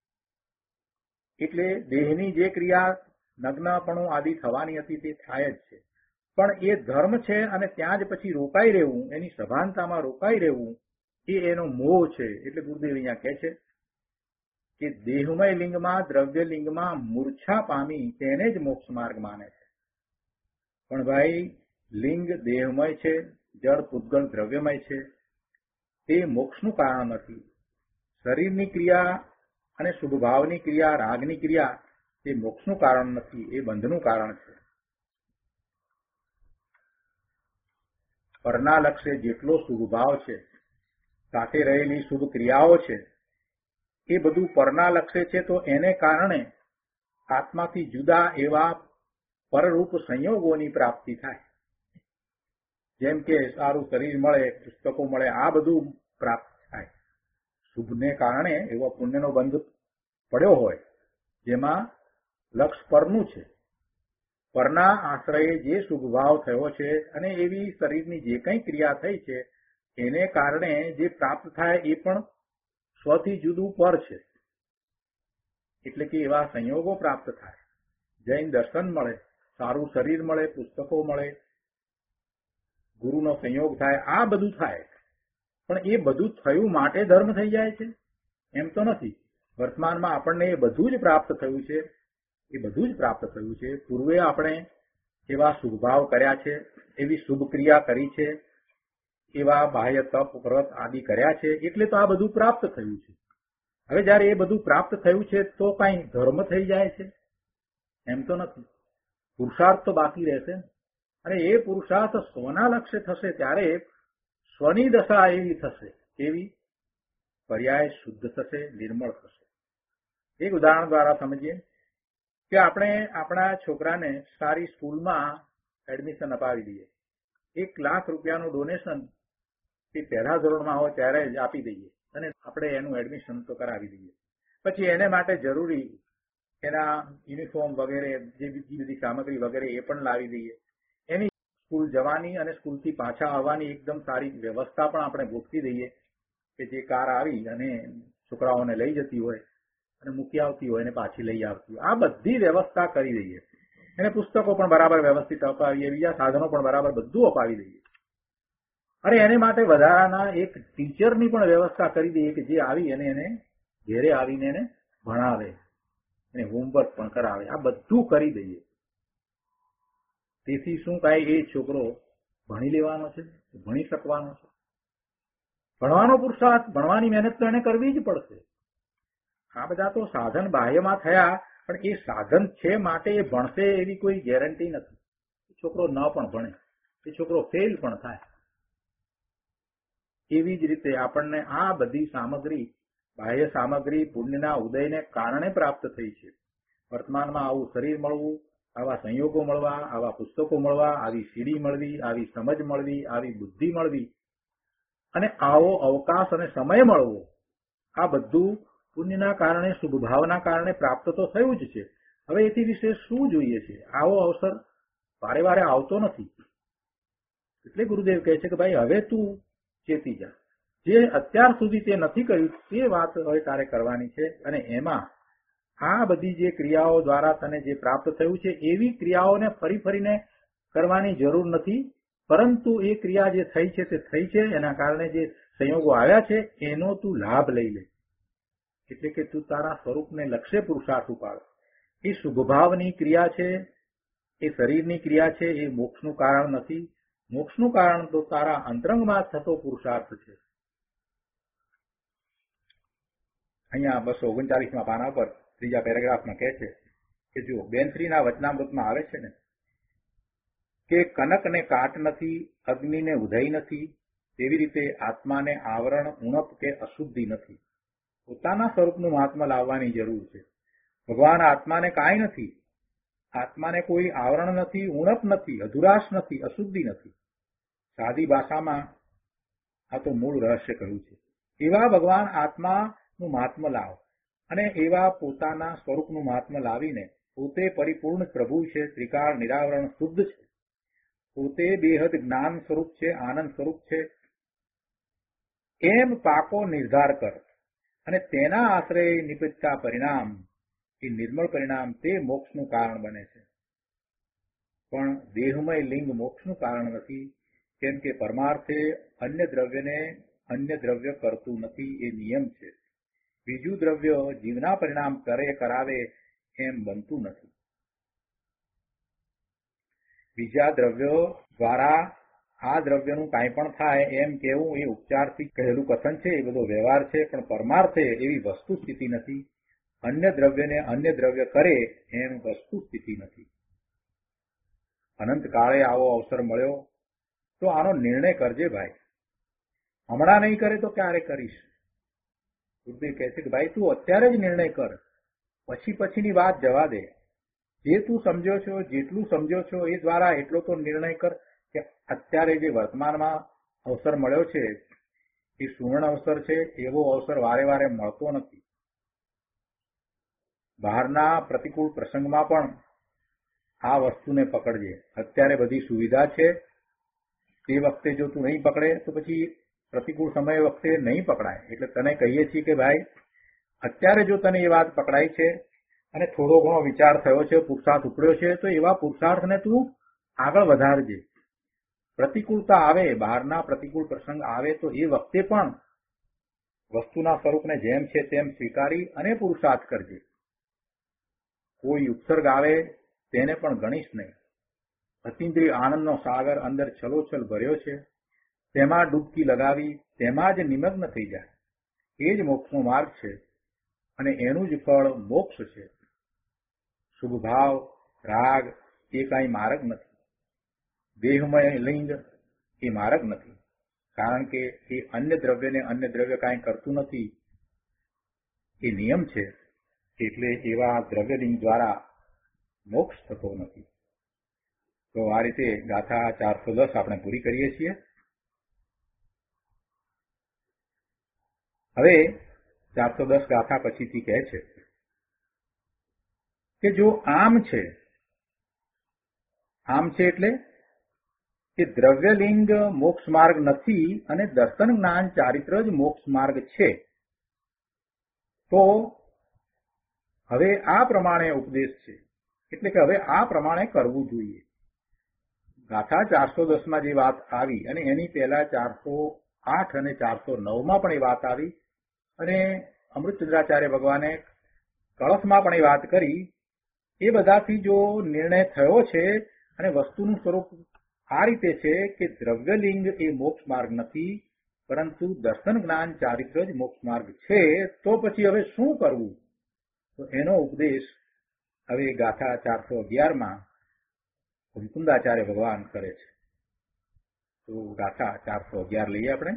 S2: એટલે દેહની જે ક્રિયા નગ્નપણું આદિ થવાની હતી તે થાય જ છે. પણ એ ધર્મ છે અને ત્યાં જ પછી રોકાઈ રહેવું, એની સભાનતામાં રોકાઈ રહેવું, એ એનો મોહ છે. એટલે ગુરુદેવ અહીંયા કહે છે કે દેહમય લિંગમાં, દ્રવ્ય લિંગમાં મૂર્છા પામી તેને જ મોક્ષ માર્ગ માને છે. પણ ભાઈ લિંગ દેહમય છે, જળ પૂતગલ દ્રવ્યમય છે, તે મોક્ષનું કારણ નથી. શરીરની ક્રિયા અને શુભભાવની ક્રિયા, રાગની ક્રિયા તે મોક્ષનું કારણ નથી, એ બંધનું કારણ છે. પરના લક્ષ્ય જેટલો શુભભાવ છે, સાથે રહેલી શુભ ક્રિયાઓ છે, એ બધું પરના લક્ષ્ય છે. તો એને કારણે આત્માથી જુદા એવા પરરૂપ સંયોગોની પ્રાપ્તિ થાય. જેમ કે સારું શરીર મળે, પુસ્તકો મળે, આ બધું પ્રાપ્ત થાય. શુભને કારણે એવો પુણ્યનો બંધ પડ્યો હોય જેમાં લક્ષ પરનું છે, પરના આશ્રયે જે શુભ ભાવ થયો છે અને એવી શરીરની જે કંઈ ક્રિયા થઈ છે એને કારણે જે પ્રાપ્ત થાય એ પણ સ્વથી જુદું પર છે. એટલે કે એવા સંયોગો પ્રાપ્ત થાય. જૈન દર્શન મળે, સારું શરીર મળે, પુસ્તકો મળે, ગુરુનો સંયોગ થાય, આ બધું થાય. પણ એ બધું થયું માટે ધર્મ થઈ જાય છે એમ તો નથી. વર્તમાનમાં આપણને એ બધું જ પ્રાપ્ત થયું છે, એ બધું જ પ્રાપ્ત થયું છે. પૂર્વે આપણે એવા શુભભાવ કર્યા છે, એવી શુભ ક્રિયા કરી છે, એવા બાહ્ય તપ વ્રત આદિ કર્યા છે, એટલે તો આ બધું પ્રાપ્ત થયું છે. હવે જયારે એ બધું પ્રાપ્ત થયું છે તો કઈ ધર્મ થઈ જાય છે એમ તો નથી. પુરુષાર્થ તો બાકી રહેશે અને એ પુરુષાર્થ સ્વના લક્ષ્ય થશે ત્યારે સ્વની દશા એવી થશે, એવી પર્યાય શુદ્ધ થશે, નિર્મળ થશે. એક ઉદાહરણ દ્વારા સમજીએ કે આપણે આપણા છોકરાને સારી સ્કૂલમાં એડમિશન અપાવી દઈએ. 1 લાખ રૂપિયાનું ડોનેશન એ પહેલા ધોરણમાં હોય ત્યારે જ આપી દઈએ અને આપણે એનું એડમિશન તો કરાવી દઈએ. પછી એને માટે જરૂરી એના યુનિફોર્મ વગેરે જે બીજી બધી સામગ્રી વગેરે એ પણ લાવી દઈએ. એની સ્કૂલ જવાની અને સ્કૂલથી પાછા આવવાની એકદમ સારી વ્યવસ્થા પણ આપણે ગોઠવી દઈએ કે જે કાર આવી અને છોકરાઓને લઈ જતી હોય અને મૂકી આવતી હોય અને પાછી લઈ આવતી હોય, આ બધી વ્યવસ્થા કરી દઈએ. એને પુસ્તકો પણ બરાબર વ્યવસ્થિત અપાવીએ, બીજા સાધનો પણ બરાબર બધું અપાવી દઈએ. અરે એને માટે વધારાના એક ટીચરની પણ વ્યવસ્થા કરી દઈએ કે જે આવી અને એને ઘેરે આવીને એને ભણાવે, એને હોમવર્ક પણ કરાવે. આ બધું કરી દઈએ. તેથી શું કાંઈ એ છોકરો ભણી લેવાનો છે, ભણી શકવાનો છે? ભણવાનો પુરુષાર્થ, ભણવાની મહેનત તો એને કરવી જ પડશે. આ બધા તો સાધન બાહ્યમાં થયા, પણ એ સાધન છે માટે એ ભણશે એવી કોઈ ગેરંટી નથી. એ છોકરો ન પણ ભણે, એ છોકરો ફેલ પણ થાય. એવી જ રીતે આપણને આ બધી સામગ્રી, બાહ્ય સામગ્રી પુણ્યના ઉદયને કારણે પ્રાપ્ત થઈ છે. વર્તમાનમાં આવું શરીર મળવું, આવા સંયોગો મળવા, આવા પુસ્તકો મળવા, આવી સીડી મળવી, આવી સમજ મળવી, આવી બુદ્ધિ મળવી અને આવો અવકાશ અને સમય મળવો, આ બધું પુણ્યના કારણે, શુભ ભાવના કારણે પ્રાપ્ત તો થયું જ છે. હવે એથી વિશે શું જોઈએ છે? આવો અવસર વારે વારે આવતો નથી. એટલે ગુરુદેવ કહે છે કે ભાઈ હવે તું ચેતી જા. જે અત્યાર સુધી તે નથી કર્યું તે વાત હવે તારે કરવાની છે. અને એમાં આ બધી જે ક્રિયાઓ દ્વારા તને જે પ્રાપ્ત થયું છે એવી ક્રિયાઓને ફરી ફરીને કરવાની જરૂર નથી. પરંતુ એ ક્રિયા જે થઈ છે તે થઈ છે, એના કારણે જે સંયોગો આવ્યા છે એનો તું લાભ લઈ લે. એટલે કે તું તારા સ્વરૂપને લક્ષ્ય પુરુષાર્થ ઉપાડ. એ શુભભાવની ક્રિયા છે, એ શરીરની ક્રિયા છે, એ મોક્ષનું કારણ નથી. મોક્ષનું કારણ તો તારા અંતરંગમાં થતો પુરુષાર્થ છે. અહીંયા 239માં પાના પર 3જા પેરેગ્રાફમાં કહે છે કે જો બેનશ્રીના વચનામૃતમાં આવે છે ને કે કનકને કાટ નથી, અગ્નિને ઉધઈ નથી, તેવી રીતે આત્માને આવરણ, ઉણપ કે અશુદ્ધિ નથી. પોતાના સ્વરૂપનું મહાત્મા લાવવાની જરૂર છે. ભગવાન આત્માને કાંઈ નથી. આત્માને કોઈ આવરણ નથી, ઉણપ નથી, અધુરાશ નથી, અશુદ્ધિ નથી. સાદી ભાષામાં આ તો મૂળ રહસ્ય કહ્યું છે. એવા ભગવાન આત્માનું મહાત્મા લાવ અને એવા પોતાના સ્વરૂપનું મહાત્મા લાવીને પોતે પરિપૂર્ણ પ્રભુ છે, ત્રિકાળ નિરાવરણ શુદ્ધ છે, પોતે બેહદ જ્ઞાન સ્વરૂપ છે, આનંદ સ્વરૂપ છે, એમ પાકો નિર્ધાર કર અને તેના આશ્રય નિપજતા પરિણામ, એ નિર્મળ પરિણામ તે મોક્ષનું કારણ બને છે. પણ દેહમય લિંગ મોક્ષનું કારણ નથી, કેમ કે પરમાર્થે અન્ય દ્રવ્યને અન્ય દ્રવ્ય કરતું નથી, એ નિયમ છે. બીજું દ્રવ્ય જીવના પરિણામ કરાવે એમ બનતું નથી. બીજા દ્રવ્યો દ્વારા આ દ્રવ્યનું કાંઈ પણ થાય એમ કેવું એ ઉપચારથી કહેલું કથન છે, એ બધો વ્યવહાર છે. પણ પરમાર્થે એવી વસ્તુ સ્થિતિ નથી. અન્ય દ્રવ્યને અન્ય દ્રવ્ય કરે એમ વસ્તુ સ્થિતિ નથી. અનંત કાળે આવો અવસર મળ્યો તો આનો નિર્ણય કરજે ભાઈ. હમણાં નહીં કરે તો ક્યારે કરીશ? ગુરુદેવ કહે છે કે ભાઈ તું અત્યારે જ નિર્ણય કર, પછીની વાત જવા દે. જે તું સમજ્યો છો, જેટલું સમજ્યો છો એ દ્વારા એટલો તો નિર્ણય કર કે અત્યારે જે વર્તમાનમાં અવસર મળ્યો છે એ સુવર્ણ અવસર છે, એવો અવસર વારે વારે મળતો નથી. બહારના પ્રતિકૂળ પ્રસંગમાં પણ આ વસ્તુને પકડજે. અત્યારે બધી સુવિધા છે, તે વખતે જો તું નહીં પકડે તો પછી પ્રતિકૂળ સમય વખતે નહીં પકડાય. એટલે તને કહીએ છીએ કે ભાઈ, અત્યારે જો તને એ વાત પકડાય છે અને થોડો ઘણો વિચાર થયો છે, પુરુષાર્થ ઉપડ્યો છે, તો એવા પુરુષાર્થને તું આગળ વધારજે. પ્રતિકૂળતા આવે, બહારના પ્રતિકૂળ પ્રસંગ આવે તો એ વખતે પણ વસ્તુના સ્વરૂપને જેમ છે તેમ સ્વીકારી અને પુરુષાર્થ કરજે. કોઈ ઉપસર્ગ આવે તેને પણ ગણીશ નહીં. અતિન્દ્રિય આનંદનો સાગર અંદર છલોછલ ભર્યો છે, તેમાં ડૂબકી લગાવી તેમાં જ નિમગ્ન થઈ જાય. એ જ મોક્ષનો માર્ગ છે અને એનું જ ફળ મોક્ષ છે. શુભ ભાવ, રાગ એ કાંઈ માર્ગ નથી. દેહમય લિંગ એ માર્ગ નથી, કારણ કે એ અન્ય દ્રવ્યને અન્ય દ્રવ્ય કાંઈ કરતું નથી, એ નિયમ છે. એટલે એવા દ્રવ્યલિંગ દ્વારા મોક્ષ થતો નથી. તો આ રીતે ગાથા 410 આપણે પૂરી કરીએ છીએ. હવે 410 ગાથા પછીથી કહે છે કે જો આમ છે એટલે કે દ્રવ્યલિંગ મોક્ષ માર્ગ નથી અને દર્શન જ્ઞાન ચારિત્ર જ મોક્ષ માર્ગ છે, તો હવે આ પ્રમાણે ઉપદેશ છે. એટલે કે હવે આ પ્રમાણે કરવું જોઈએ. ગાથા 410માં જે વાત આવી અને એની પહેલા 408 અને 409માં પણ એ વાત આવી અને અમૃતચંદ્રાચાર્ય ભગવાને કળશમાં પણ એ વાત કરી. એ બધાથી જો નિર્ણય થયો છે અને વસ્તુનું સ્વરૂપ આ રીતે છે કે દ્રવ્યલિંગ એ મોક્ષ માર્ગ નથી, પરંતુ દર્શન જ્ઞાન ચારિત્ર જ મોક્ષ માર્ગ છે, તો પછી હવે શું કરવું? તો એનો ઉપદેશ હવે ગાથા 411માં મુકુંદાચાર્ય ભગવાન કરે છે. તો ગાથા 411 લઈએ આપણે.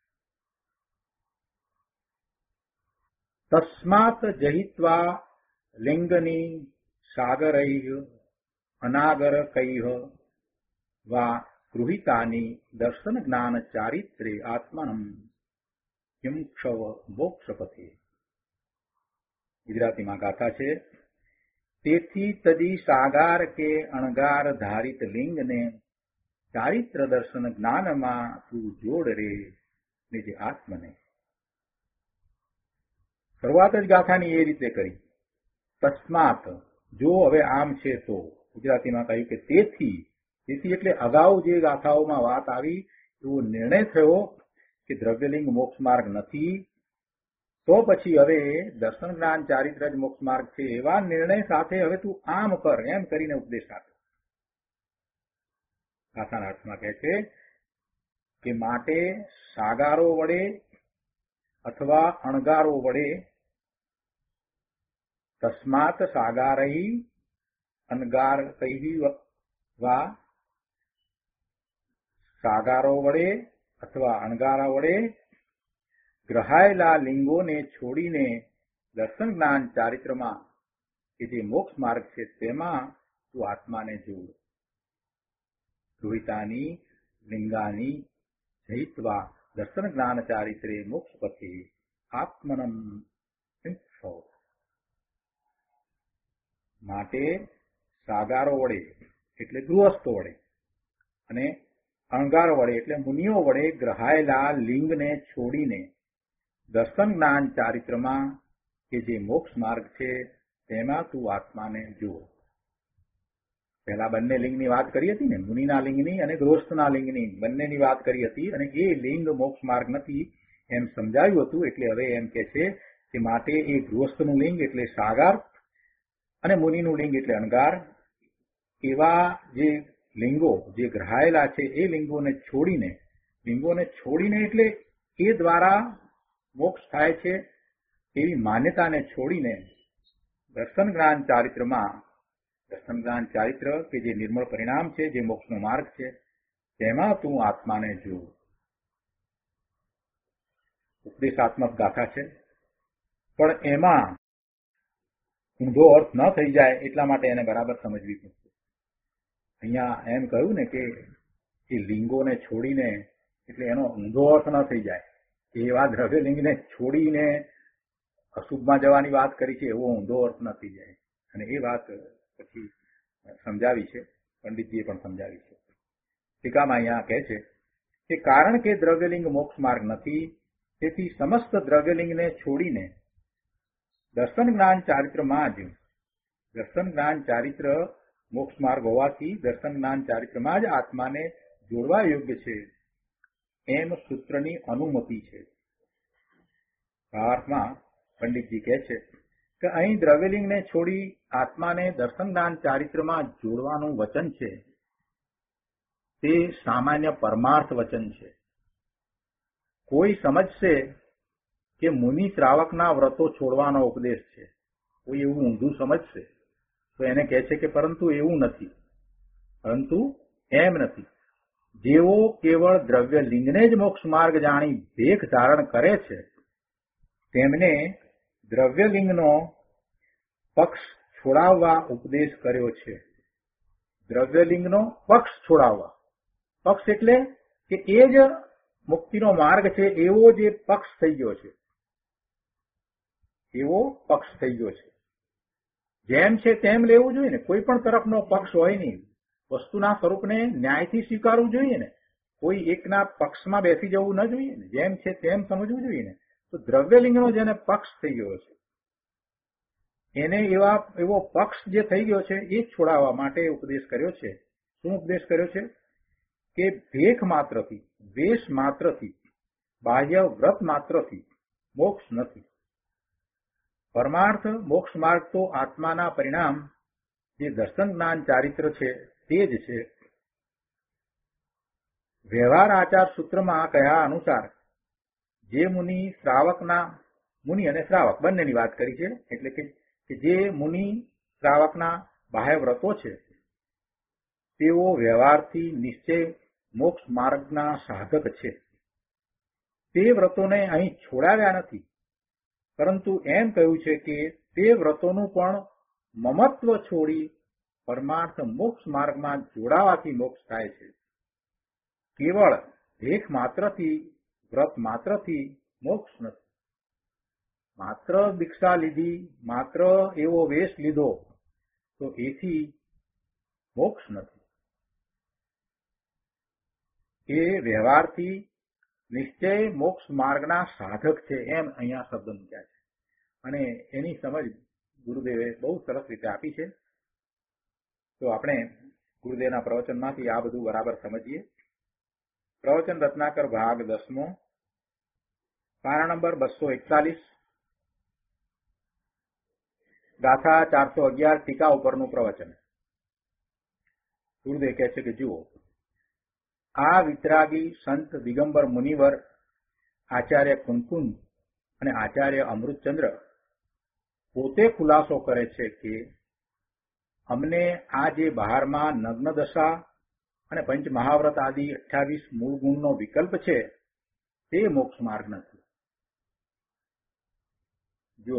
S2: તસ્માત જહિત્વા લિંગની સાગરૈઃ અનાગરકૈઃ વા ગૃહિતાની દર્શન જ્ઞાન ચારિત્રે આત્મનમ હિમક્ષવ મોક્ષપથે. ગુજરાતીમાં ગાથા છે. તેથી તદી સાગાર કે અણગાર ધારિત લિંગને ચારિત્ર દર્શન જ્ઞાનમાં તું જોડ રે નિજ આત્મને. શરૂઆત જ ગાથાની એ રીતે કરી. તસ્માત, જો હવે આમ છે તો. ગુજરાતીમાં કહ્યું કે તેથી એટલે અગાઉ જે ગાથાઓમાં વાત આવી એવો નિર્ણય થયો કે દ્રવ્યલિંગ મોક્ષ માર્ગ નથી, તો પછી હવે દર્શન જ્ઞાન ચારિત્ર જ મોક્ષ માર્ગ છે, એવા નિર્ણય સાથે હવે તું આમ કર, એમ કરીને ઉપદેશ આપે. ગાથાના અર્થમાં કહે છે કે માટે સાગારો વડે અથવા અણગારો વડે, તસ્માત સાગારૈ અનગારકૈઃ વા, સાગારો વડે અથવા અણગારા વડે ગ્રહાયેલા લિંગોને છોડીને દર્શન જ્ઞાન ચારિત્રમાં કે જે મોક્ષ માર્ગ છે તેમાં તું આત્માને જોડ. ગૃહિતાની લિંગાની જહિત્વા દર્શન જ્ઞાન ચારિત્રે મોક્ષ પથે આત્મનમ હિંસવ. માટે સાગારો વડે એટલે ગૃહસ્થો વડે અને અણગારો વડે એટલે મુનિઓ વડે ગ્રહાયેલા લિંગને છોડીને દર્શન જ્ઞાન ચારિત્રમાં કે જે મોક્ષ માર્ગ છે તેમાં તું આત્માને જુઓ. પહેલા બંને લિંગની વાત કરી હતી ને, મુનિના લિંગની અને ગૃહસ્થના લિંગની, બંનેની વાત કરી હતી અને એ લિંગ મોક્ષ માર્ગ નથી એમ સમજાવ્યું હતું. એટલે હવે એમ કે છે કે માટે એ ગૃહસ્થનું લિંગ એટલે સાગાર અને મુનિનું લિંગ એટલે અણગાર, એવા જે લિંગો જે ગ્રહાયેલા છે એ લિંગોને છોડીને એટલે એ દ્વારા મોક્ષ થાય છે એવી માન્યતાને છોડીને દર્શન જ્ઞાન ચારિત્રમાં, દર્શન જ્ઞાન ચારિત્ર કે જે નિર્મળ પરિણામ છે, જે મોક્ષનો માર્ગ છે, તેમાં તું આત્માને જો. ઉપદેશાત્મક ગાથા છે, પણ એમાં ઊંધો અર્થ ન થઈ જાય એટલા માટે એને બરાબર સમજવી પડશે. અહીંયા એમ કહ્યું ને કે લિંગોને છોડીને, એટલે એનો ઊંધો અર્થ ન થઈ જાય. એવા દ્રવ્યલિંગને છોડીને અશુભમાં જવાની વાત કરી છે એવો ઊંધો અર્થ ન થઈ જાય. અને એ વાત પછી સમજાવી છે, પંડિતજીએ પણ સમજાવી છે. ટીકામાં અહીંયા કહે છે કે કારણ કે દ્રવ્યલિંગ મોક્ષ માર્ગ નથી, તેથી સમસ્ત દ્રવ્યલિંગને છોડીને દર્શન જ્ઞાન ચારિત્રમાં જ, દર્શન જ્ઞાન ચારિત્ર મોક્ષ માર્ગ હોવાથી દર્શન જ્ઞાન ચારિત્રમાં જ આત્માને જોડવા યોગ્ય છે એમ સૂત્રની અનુમતિ છે. ભાવાર્થમાં પંડિતજી કહે છે કે અહીં દ્રવ્યલિંગને છોડી આત્માને દર્શન જ્ઞાન ચારિત્રમાં જોડવાનું વચન છે તે સામાન્ય પરમાર્થ વચન છે. કોઈ સમજશે કે મુનિ શ્રાવકના વ્રતો છોડવાનો ઉપદેશ છે, કોઈ એવું ઊંધું સમજશે તો એને કહે છે કે પરંતુ એવું નથી, પરંતુ એમ નથી. જેઓ કેવળ દ્રવ્યલિંગને જ મોક્ષ માર્ગ જાણી ભેખ ધારણ કરે છે તેમને દ્રવ્યલિંગનો પક્ષ છોડાવવા ઉપદેશ કર્યો છે. દ્રવ્યલિંગનો પક્ષ છોડાવવા, પક્ષ એટલે કે એ જ મુક્તિનો માર્ગ છે એવો જે પક્ષ થઈ ગયો છે, એવો પક્ષ થઈ ગયો છે. જેમ છે તેમ લેવું જોઈએ ને, કોઈ પણ તરફનો પક્ષ હોય નહીં. વસ્તુના સ્વરૂપને ન્યાયથી સ્વીકારવું જોઈએ ને, કોઈ એકના પક્ષમાં બેસી જવું ન જોઈએ ને, જેમ છે તેમ સમજવું જોઈએ ને. તો દ્રવ્યલિંગનો જેને પક્ષ થઈ ગયો છે એને એવો પક્ષ જે થઈ ગયો છે એ છોડાવવા માટે ઉપદેશ કર્યો છે. શું ઉપદેશ કર્યો છે? કે ભેખ માત્રથી, વેશ માત્રથી, બાહ્ય વ્રત માત્રથી મોક્ષ નથી. પરમાર્થ મોક્ષ માર્ગ તો આત્માના પરિણામ જે દર્શન જ્ઞાન ચારિત્ર છે તે જ છે. વ્યવહાર આચાર સૂત્રમાં કહ્યા અનુસાર જે મુનિ શ્રાવકના, મુનિ અને શ્રાવક બંનેની વાત કરી છે, એટલે કે જે મુનિ શ્રાવકના બાહ્ય વ્રતો છે તેઓ વ્યવહારથી નિશ્ચય મોક્ષ માર્ગના સાધક છે. તે વ્રતોને અહીં છોડાવ્યા નથી, પરંતુ એમ કહ્યું છે કે તે વ્રતોનું પણ મમત્વ છોડી પરમાર્થ મોક્ષ માર્ગમાં જોડાવાથી મોક્ષ થાય છે. કેવળ ભેખ માત્રથી, વ્રત માત્રથી મોક્ષ નથી. માત્ર દીક્ષા લીધી, માત્ર એવો વેશ લીધો તો એથી મોક્ષ નથી. એ વ્યવહારથી નિશ્ચય મોક્ષ માર્ગના સાધક છે, એમ અહીંયા શબ્દ મૂક્યા છે. અને એની સમજ ગુરુદેવે બહુ સરસ રીતે આપી છે. તો આપણે ગુરુદેવના પ્રવચનમાંથી આ બધું બરાબર સમજીએ. પ્રવચન રત્નાકર ભાગ 10મો, પાના નંબર 241, ગાથા 411, ટીકા ઉપરનું પ્રવચન. ગુરુદેવ કહે છે કે જુઓ, આ વિતરાગી સંત દિગંબર મુનિવર આચાર્ય કુંકુંદ અને આચાર્ય અમૃતચંદ્ર પોતે ખુલાસો કરે છે કે અમને આ જે બહારમાં નગ્ન દશા અને પંચ મહાવ્રત આદિ 28 મૂળ ગુણનો વિકલ્પ છે તે મોક્ષ માર્ગ નથી. જો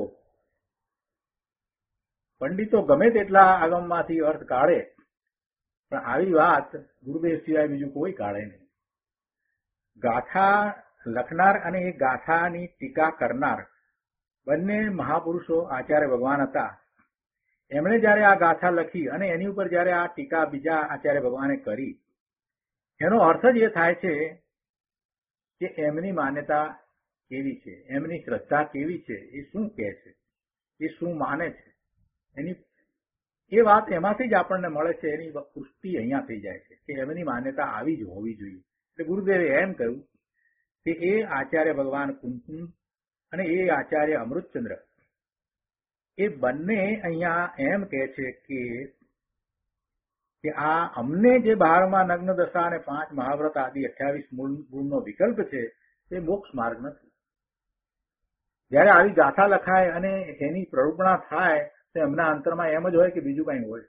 S2: પંડિતો ગમે તેટલા આગમમાંથી અર્થ કાઢે પણ આવી વાત ગુરુદેવ સિવાય બીજું કોઈ કાઢે નહીં. ગાથા લખનાર અને એ ગાથાની ટીકા કરનાર બંને મહાપુરુષો આચાર્ય ભગવાન હતા. એમણે જયારે આ ગાથા લખી અને એની ઉપર જયારે આ ટીકા બીજા આચાર્ય ભગવાને કરી, એનો અર્થ જ એ થાય છે કે એમની માન્યતા કેવી છે, એમની શ્રદ્ધા કેવી છે, એ શું કહે છે, એ શું માને છે, એની એ વાત એમાંથી જ આપણને મળે છે. એની પુષ્ટિ અહીંયા થઈ જાય છે કે એમની માન્યતા આવી જ હોવી જોઈએ. એટલે ગુરુદેવે એમ કહ્યું કે એ આચાર્ય ભગવાન કુંકુમ અને એ આચાર્ય અમૃતચંદ્ર એ બંને અહીંયા એમ કહે છે કે આ અમને જે 12મા નગ્ન દશા અને 5 મહાવ્રત આદિ 28 મૂળ ગુણનો વિકલ્પ છે તે મોક્ષ માર્ગ નથી. જયારે આવી ગાથા લખાય અને એની પ્રરૂપણા થાય તો એમના અંતરમાં એમ જ હોય કે બીજું કઈ હોય.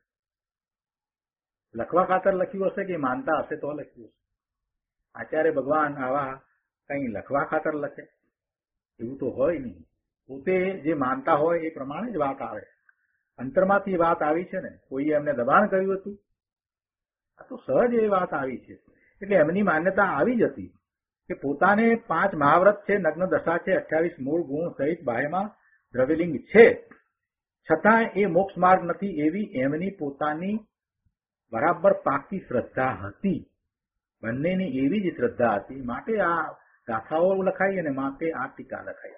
S2: લખવા ખાતર લખ્યું હશે કે માનતા હશે તો લખ્યું હશે. આચાર્ય ભગવાન આવા કઈ લખવા ખાતર લખે એવું તો હોય નહીં. પોતે જે માનતા હોય એ પ્રમાણે જ વાત આવે. અંતરમાંથી વાત આવી છે ને, કોઈએ એમને દબાણ કર્યું હતું? આ તો સહજ એ વાત આવી છે. એટલે એમની માન્યતા આવી જ હતી કે પોતાને 5 મહાવ્રત છે, નગ્ન દશા છે, 28 મૂળ ગુણ સહિત બાહ્યમાં દ્રવ્યલિંગ છે, છતાં એ મોક્ષ માર્ગ નથી એવી એમની પોતાની બરાબર પાકી શ્રદ્ધા હતી. બંનેની એવી જ શ્રદ્ધા હતી, માટે આ ગાથાઓ લખાઈ અને માટે આ ટીકા લખાઈ.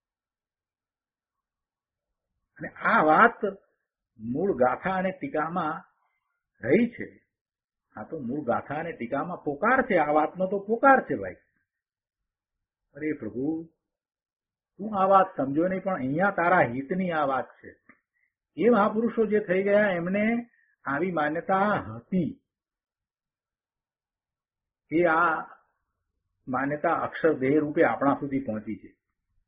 S2: અને આ વાત મૂળ ગાથા અને ટીકામાં રહી છે. આ તો મૂળ ગાથા અને ટીકામાં પોકાર છે, આ વાતનો તો પોકાર છે ભાઈ. અરે પ્રભુ, તું આ વાત સમજો નહીં, પણ અહીંયા તારા હિતની આ વાત છે. એ મહાપુરુષો જે થઈ ગયા એમને આવી માન્યતા હતી. એ આ માન્યતા અક્ષરદેહ રૂપે આપણા સુધી પહોંચી છે.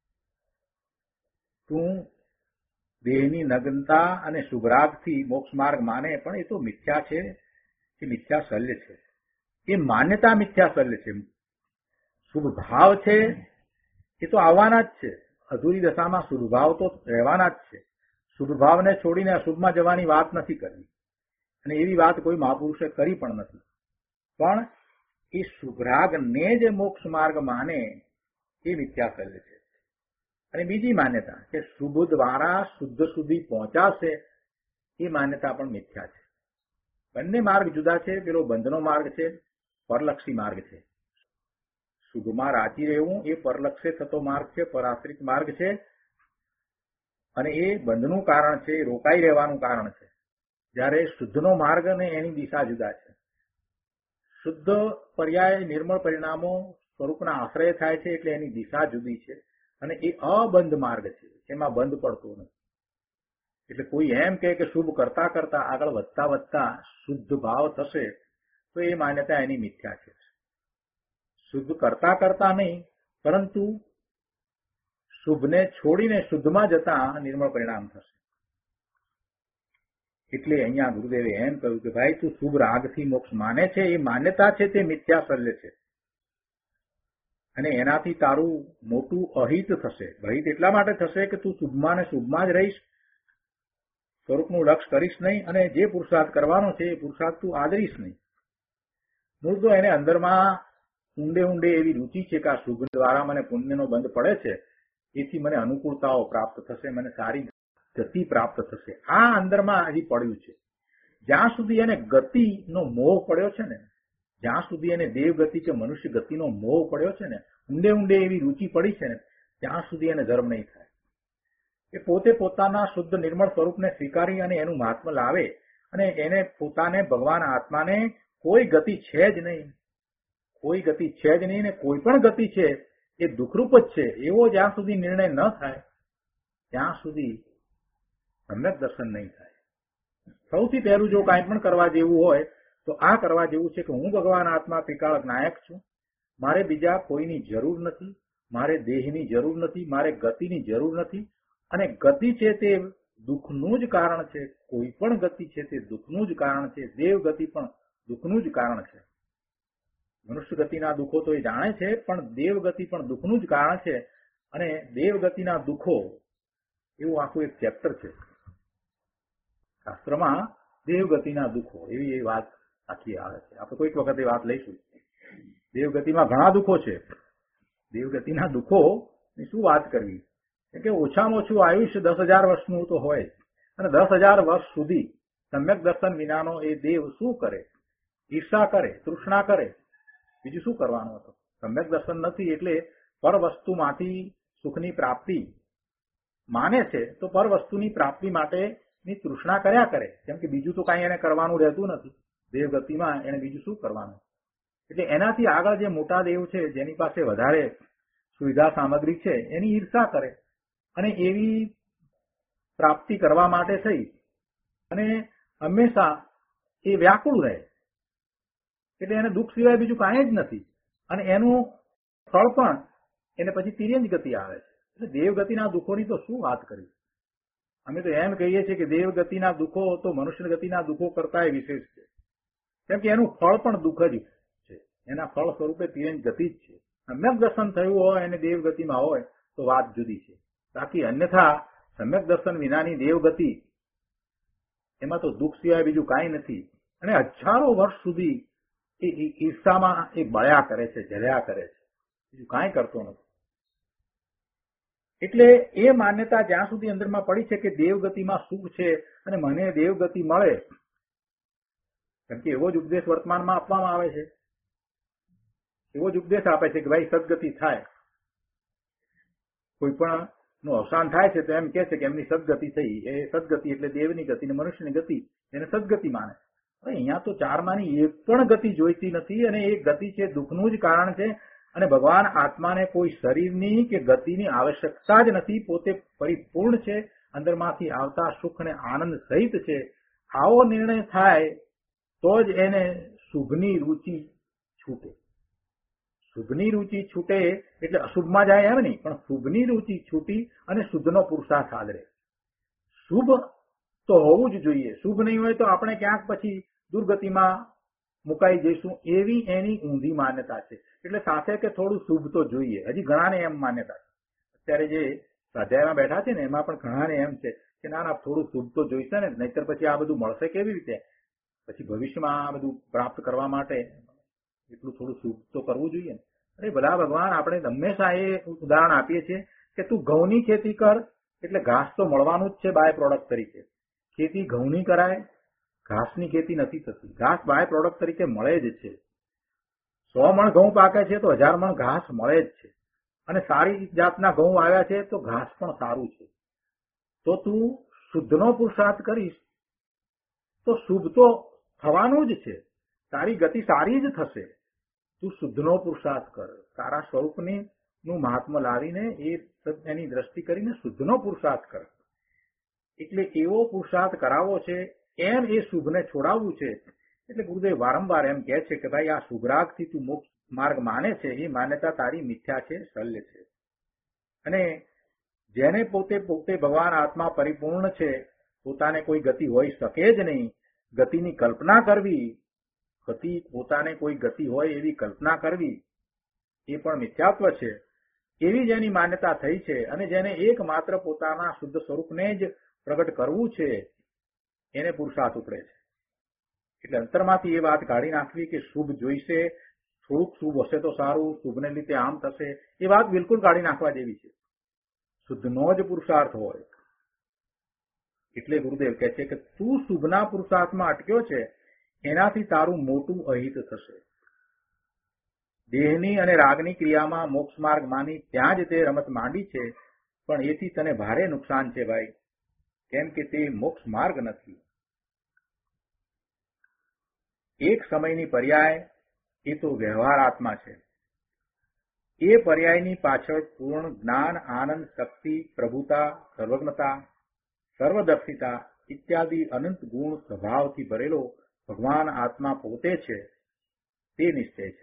S2: તું દેહની નગ્નતા અને શુભરાગથી મોક્ષ માર્ગ માને, પણ એ તો મિથ્યા છે, એ મિથ્યા શલ્ય છે. એ માન્યતા મિથ્યા શલ્ય છે. શુભ ભાવ છે એ તો આવવાના જ છે. અધૂરી દશામાં શુભ ભાવ તો રહેવાના જ છે. શુભ ભાવને છોડીને અશુભમાં જવાની વાત નથી કરવી, અને એવી વાત કોઈ મહાપુરુષે કરી પણ નથી. પણ એ શુભરાગને જે મોક્ષ માર્ગ માને એ મિથ્યા શલ્ય છે. અને બીજી માન્યતા કે શુભ દ્વારા શુદ્ધ સુધી પહોંચાશે, એ માન્યતા પણ મિથ્યા છે. બંને માર્ગ જુદા છે. પેલો બંધનો માર્ગ છે, પરલક્ષી માર્ગ છે. શુભમાં રાચી રહેવું એ પરલક્ષે થતો માર્ગ છે, પરાશ્રિત માર્ગ છે. અને એ બંધનું કારણ છે, રોકાઈ રહેવાનું કારણ છે. જ્યારે શુદ્ધનો માર્ગ અને એની દિશા જુદા છે. શુદ્ધ પર્યાય નિર્મળ પરિણામો સ્વરૂપના આશ્રય થાય છે, એટલે એની દિશા જુદી છે. અને એ અબંધ માર્ગ છે, એમાં બંધ પડતો નથી. એટલે કોઈ એમ કે શુભ કરતા કરતા આગળ વધતા વધતા શુદ્ધ ભાવ થશે, તો એ માન્યતા એની મિથ્યા છે. શુદ્ધ કરતા કરતા નહીં, પરંતુ શુભને છોડીને શુદ્ધમાં જતા નિર્મળ પરિણામ થશે. એટલે અહીંયા ગુરુદેવે એમ કહ્યું કે ભાઈ, તું શુભ રાગથી મોક્ષ માને છે, એ માન્યતા છે તે મિથ્યા શલ્ય છે. અને એનાથી તારું મોટું અહિત થશે. અહિત એટલા માટે થશે કે તું શુભમાં ને શુભમાં જ રહીશ, સ્વરૂપનું લક્ષ્ય કરીશ નહીં, અને જે પુરુષાર્થ કરવાનો છે એ પુરુષાર્થ તું આદરીશ નહીં. મૂળ તો એને અંદરમાં ઊંડે ઊંડે એવી રુચિ છે કે આ શુભ દ્વારા મને પુણ્યનો બંધ પડે છે, એથી મને અનુકૂળતાઓ પ્રાપ્ત થશે, મને સારી ગતિ પ્રાપ્ત થશે. આ અંદરમાં હજી પડ્યું છે. જ્યાં સુધી એને ગતિનો મોહ પડ્યો છે ને, જ્યાં સુધી એને દેવ ગતિ કે મનુષ્ય ગતિનો મોહ પડ્યો છે ને, ઊંડે ઊંડે એવી રુચિ પડી છે ને, ત્યાં સુધી એને ધર્મ નહીં થાય. એ પોતે પોતાના શુદ્ધ નિર્મળ સ્વરૂપને સ્વીકારી અને એનું મહાત્મ્ય લાવે, અને એને પોતાને ભગવાન આત્માને કોઈ ગતિ છે જ નહીં, કોઈ ગતિ છે જ નહીં, ને કોઈ પણ ગતિ છે એ દુઃખરૂપ જ છે, એવો જ્યાં સુધી નિર્ણય ન થાય ત્યાં સુધી સમ્યક દર્શન નહીં થાય. સૌથી પહેલું જો કાંઈ પણ કરવા જેવું હોય તો આ કરવા જેવું છે કે હું ભગવાન આત્મા ત્રિકાળક નાયક છું. મારે બીજા કોઈની જરૂર નથી, મારે દેહની જરૂર નથી, મારે ગતિની જરૂર નથી. અને ગતિ છે તે દુઃખનું જ કારણ છે. કોઈ પણ ગતિ છે તે દુઃખનું જ કારણ છે. દેવ ગતિ પણ દુઃખનું જ કારણ છે. મનુષ્ય ગતિના દુઃખો તો એ જાણે છે, પણ દેવ ગતિ પણ દુઃખનું જ કારણ છે. અને દેવ ગતિના દુઃખો એવું આખું એક ચેપ્ટર છે શાસ્ત્રમાં. દેવ ગતિના દુઃખો એવી એ વાત આખી આવે છે. આપણે કોઈક વખત એ વાત લઈશું. દેવગતિમાં ઘણા દુઃખો છે. દેવગતિના દુઃખો ની શું વાત કરવી, કે ઓછામાં ઓછું આયુષ્ય 10,000 વર્ષનું તો હોય, અને 10,000 વર્ષ સુધી સમ્યક દર્શન વિનાનો એ દેવ શું કરે? ઈર્ષા કરે, તૃષ્ણા કરે, બીજું શું કરવાનું હતું? સમ્યક દર્શન નથી એટલે પર વસ્તુમાંથી સુખની પ્રાપ્તિ માને છે, તો પર વસ્તુની પ્રાપ્તિ માટેની તૃષ્ણા કર્યા કરે, કેમ કે બીજું તો કાંઈ એને કરવાનું રહેતું નથી. દેવગતિમાં એને બીજું શું કરવાનું? એટલે એનાથી આગળ જે મોટા દેવ છે, જેની પાસે વધારે સુવિધા સામગ્રી છે, એની ઈર્ષા કરે, અને એવી પ્રાપ્તિ કરવા માટે થઈ અને હંમેશા એ વ્યાકુળ રહે. એટલે એને દુઃખ સિવાય બીજું કાંઈ જ નથી. અને એનું ફળ પણ એને પછી તિર્યંજ ગતિ આવે છે. એટલે દેવગતિના દુઃખોની તો શું વાત કરી? અમે તો એમ કહીએ છીએ કે દેવગતિના દુઃખો તો મનુષ્ય ગતિના દુઃખો કરતા વિશેષ છે, કેમ કે એનું ફળ પણ દુઃખ જ છે. એના ફળ સ્વરૂપે તિર્યંજ ગતિ જ છે. સમ્યક દર્શન થયું હોય અને દેવગતિમાં હોય તો વાત જુદી છે. બાકી અન્યથા સમ્યક દર્શન વિનાની દેવગતિ એમાં તો દુઃખ સિવાય બીજું કાંઈ નથી. અને હજારો વર્ષ સુધી એ ઈર્ષામાં એ બળ્યા કરે છે, જર્યા કરે છે, બીજું કાંઈ કરતો નથી. એટલે એ માન્યતા જ્યાં સુધી અંદરમાં પડી છે કે દેવગતિમાં સુખ છે અને મને દેવગતિ મળે, કારણ કે એવો જ ઉપદેશ વર્તમાનમાં આપવામાં આવે છે, એવો જ ઉપદેશ આપે છે કે ભાઈ સદગતિ થાય. કોઈ પણ નું અવસાન થાય છે તો એમ કે છે કે એમની સદગતિ થઈ. એ સદગતિ એટલે દેવની ગતિ ને મનુષ્યની ગતિ, એને સદગતિ માને. અહીંયા તો ચારમાંની એક પણ ગતિ જોઈતી નથી અને એ ગતિ છે દુઃખનું જ કારણ છે. અને ભગવાન આત્માને કોઈ શરીરની કે ગતિની આવશ્યકતા જ નથી, પોતે પરિપૂર્ણ છે, અંદરમાંથી આવતા સુખ અને આનંદ સહિત છે. આવો નિર્ણય થાય તો જ એને શુભની રુચિ છૂટે. શુભની રુચિ છૂટે એટલે અશુભમાં જાય એમ નહીં, પણ શુભની રુચિ છૂટી અને શુદ્ધનો પુરુષાર્થ આદરે. શુભ તો હોવું જ જોઈએ, શુભ નહીં હોય તો આપણે ક્યાંક પછી દુર્ગતિમાં મુકાઈ જઈશું, એવી એની ઊંધી માન્યતા છે. એટલે સાથે કે થોડું શુભ તો જોઈએ. હજી ઘણાને એમ માન્યતા છે. અત્યારે જે સ્વાધ્યાયમાં બેઠા છે ને એમાં પણ ઘણાને એમ છે કે ના ના થોડું શુભ તો જોઈશે ને, નહીતર પછી આ બધું મળશે કેવી રીતે, પછી ભવિષ્યમાં આ બધું પ્રાપ્ત કરવા માટે એટલું થોડું શુભ તો કરવું જોઈએ ને. અરે ભલા ભગવાન, આપણે હંમેશા એ ઉદાહરણ આપીએ છીએ કે તું ઘઉંની ખેતી કર એટલે ઘાસ તો મળવાનું જ છે બાય પ્રોડક્ટ તરીકે. ખેતી ઘઉંની કરાય, ઘાસની ખેતી નથી થતી. ઘાસ બાય પ્રોડક્ટ તરીકે મળે જ છે. 100 મણ ઘઉં પાકે છે તો 1000 મણ ઘાસ મળે જ છે. અને સારી જાતના ઘઉં આવ્યા છે તો ઘાસ પણ સારું છે. તો તું શુદ્ધનો પુરુષાર્થ કરીશ તો શુભ તો થવાનું જ છે, તારી ગતિ સારી જ થશે. તું શુદ્ધનો પુરુષાર્થ કર, તારા સ્વરૂપની નું મહાત્મ્ય લાવીને એની દ્રષ્ટિ કરીને શુદ્ધનો પુરુષાર્થ કર. એટલે એવો પુરુષાર્થ કરાવવો છે, એમ એ શુભને છોડાવવું છે. એટલે ગુરુદેવ વારંવાર એમ કહે છે કે ભાઈ આ શુભરાગથી તું મોક્ષ માર્ગ માને છે એ માન્યતા તારી મિથ્યા છે, શલ્ય છે. અને જેને પોતે ભગવાન આત્મા પરિપૂર્ણ છે, પોતાને કોઈ ગતિ હોઈ શકે જ નહીં, ગતિની કલ્પના કરવી, પોતાને કોઈ ગતિ હોય એવી કલ્પના કરવી એ પણ મિથ્યાત્વ છે. એવી જેની માન્યતા થઈ છે અને જેને એકમાત્ર પોતાના શુદ્ધ સ્વરૂપને જ પ્રગટ કરવું છે એને પુરુષાર્થ ઉપડે છે. એટલે અંતરમાંથી એ વાત કાઢી નાખવી કે શુભ જોઈશે, થોડુંક શુભ હશે તો સારું, શુભને લીધે આમ થશે, એ વાત બિલકુલ કાઢી નાખવા જેવી છે. શુદ્ધનો જ પુરુષાર્થ હોય. એટલે ગુરુદેવ કહે છે કે તું શુભના પુરુષાર્થમાં અટક્યો છે, એનાથી તારું મોટું અહિત થશે. દેહની અને રાગની ક્રિયામાં મોક્ષ માર્ગ માની ત્યાં જ તે રમત માંડી છે, પણ એથી તને ભારે નુકસાન છે ભાઈ, કેમ કે તે મોક્ષ માર્ગ નથી. એક સમયની પર્યાય એ તો વ્યવહાર આત્મા છે. એ પર્યાયની પાછળ પૂર્ણ જ્ઞાન, આનંદ, શક્તિ, પ્રભુતા, સર્વજ્ઞતા, સર્વદર્શિતા ઇત્યાદિ અનંત ગુણ સ્વભાવથી ભરેલો ભગવાન આત્મા પોતે છે, તે નિશ્ચય છે.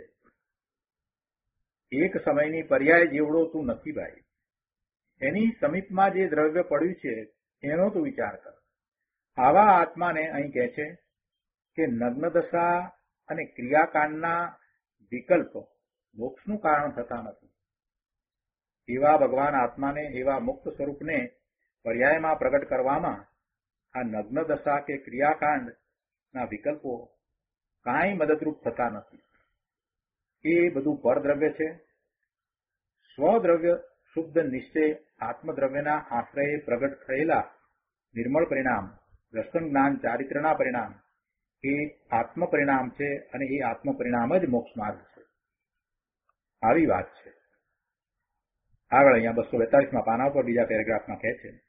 S2: એક સમયની પર્યાય જેવડો તું નથી ભાઈ. એની સમીપમાં જે દ્રવ્ય પડ્યું છે એનો તું વિચાર કર. આવા આત્માને અહીં કહે છે કે નગ્ન દશા અને ક્રિયાકાંડના વિકલ્પ મોક્ષનું કારણ થતા નથી. એવા ભગવાન આત્માને, એવા મુક્ત સ્વરૂપને પર્યાયમાં પ્રગટ કરવામાં આ નગ્ન દશા કે ક્રિયાકાંડના વિકલ્પો કાંઈ મદદરૂપ થતા નથી. એ બધું પરદ્રવ્ય છે. સ્વદ્રવ્ય શુદ્ધ નિશ્ચય આત્મદ્રવ્યના આશ્રયે પ્રગટ થયેલા નિર્મળ પરિણામ, દર્શન, જ્ઞાન, ચારિત્રના પરિણામ એ આત્મ પરિણામ છે અને એ આત્મ પરિણામ જ મોક્ષ માર્ગ છે. આવી વાત છે. આગળ અહીંયા 242માં પાના પર બીજા પેરેગ્રાફમાં કહે છે,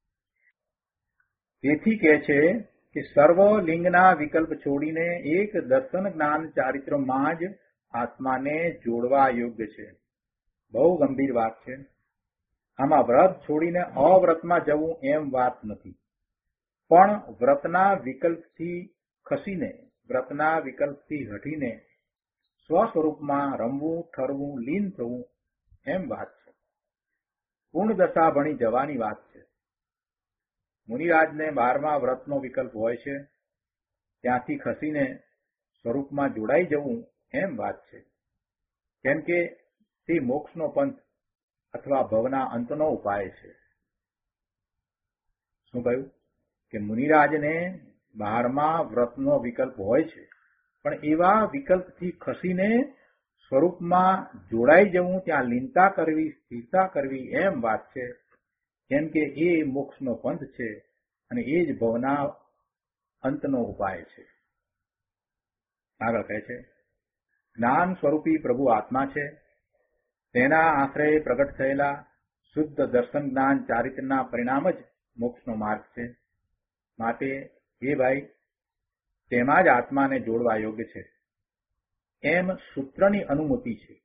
S2: તેથી કહે છે કે સર્વ લિંગના વિકલ્પ છોડીને એક દર્શન, જ્ઞાન, ચારિત્રમાં જ આત્માને જોડવા યોગ્ય છે. બહુ ગંભીર વાત છે. આમાં વ્રત છોડીને અવ્રતમાં જવું એમ વાત નથી, પણ વ્રતના વિકલ્પથી ખસીને, વ્રતના વિકલ્પથી હટીને સ્વસ્વરૂપમાં રમવું, ઠરવું, લીન થવું એમ વાત છે. પૂર્ણ દશા ભણી જવાની વાત છે. મુનિરાજને 12મા વ્રતનો વિકલ્પ હોય છે, ત્યાંથી ખસીને સ્વરૂપમાં જોડાઈ જવું એમ વાત છે. કેમ કે તે મોક્ષનો પંથ અથવા ભવના અંતનો ઉપાય છે. શું કહ્યું કે મુનિરાજને બહારમાં વ્રતનો વિકલ્પ હોય છે, પણ એવા વિકલ્પથી ખસીને સ્વરૂપમાં જોડાઈ જવું, ત્યાં લીનતા કરવી, સ્થિરતા કરવી, એમ વાત છે. કેમ કે એ મોક્ષનો પંથ છે અને એ જ ભવના અંતનો ઉપાય છે. આગળ કહે છે, જ્ઞાન સ્વરૂપી પ્રભુ આત્મા છે. તેના આશ્રય પ્રગટ થયેલા શુદ્ધ દર્શન જ્ઞાન ચારિત્રના પરિણામ જ મોક્ષનો માર્ગ છે. માટે એ ભાઈ, તેમાં જ આત્માને જોડવા યોગ્ય છે, એમ સૂત્રની અનુમતિ છે.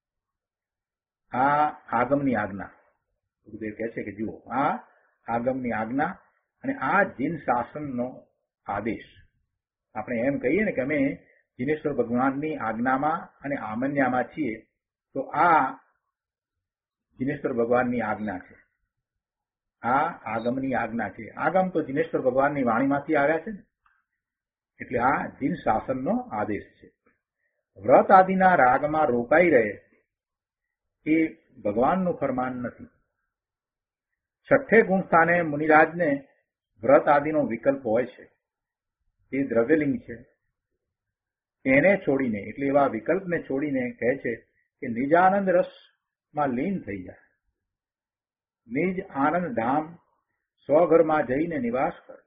S2: આ આગમની આજ્ઞા. ગુરુદેવ કહે છે કે જુઓ, આ આગમની આજ્ઞા અને આ જીન શાસનનો આદેશ. આપણે એમ કહીએ ને કે અમે જીનેશ્વર ભગવાનની આજ્ઞામાં અને આમન્યામાં છીએ, તો આ જીનેશ્વર ભગવાનની આજ્ઞા છે. આ આગમની આજ્ઞા છે. આગમ તો જીનેશ્વર ભગવાનની વાણીમાંથી આવ્યા છે ને, એટલે આ જીન શાસનનો આદેશ છે. વ્રત આદિના રાગમાં રોકાઈ રહે એ ભગવાનનું ફરમાન નથી. છઠ્ઠે ગુણ સ્થાને મુનિરાજને વ્રત આદિનો વિકલ્પ હોય છે, એ દ્રવ્યલિંગ છે. તેને છોડીને, એટલે એવા વિકલ્પને છોડીને કહે છે કે નિજાનંદ રસમાં લીન થઈ જાય, નિજ આનંદ ધામ સ્વઘરમાં જઈને નિવાસ કર.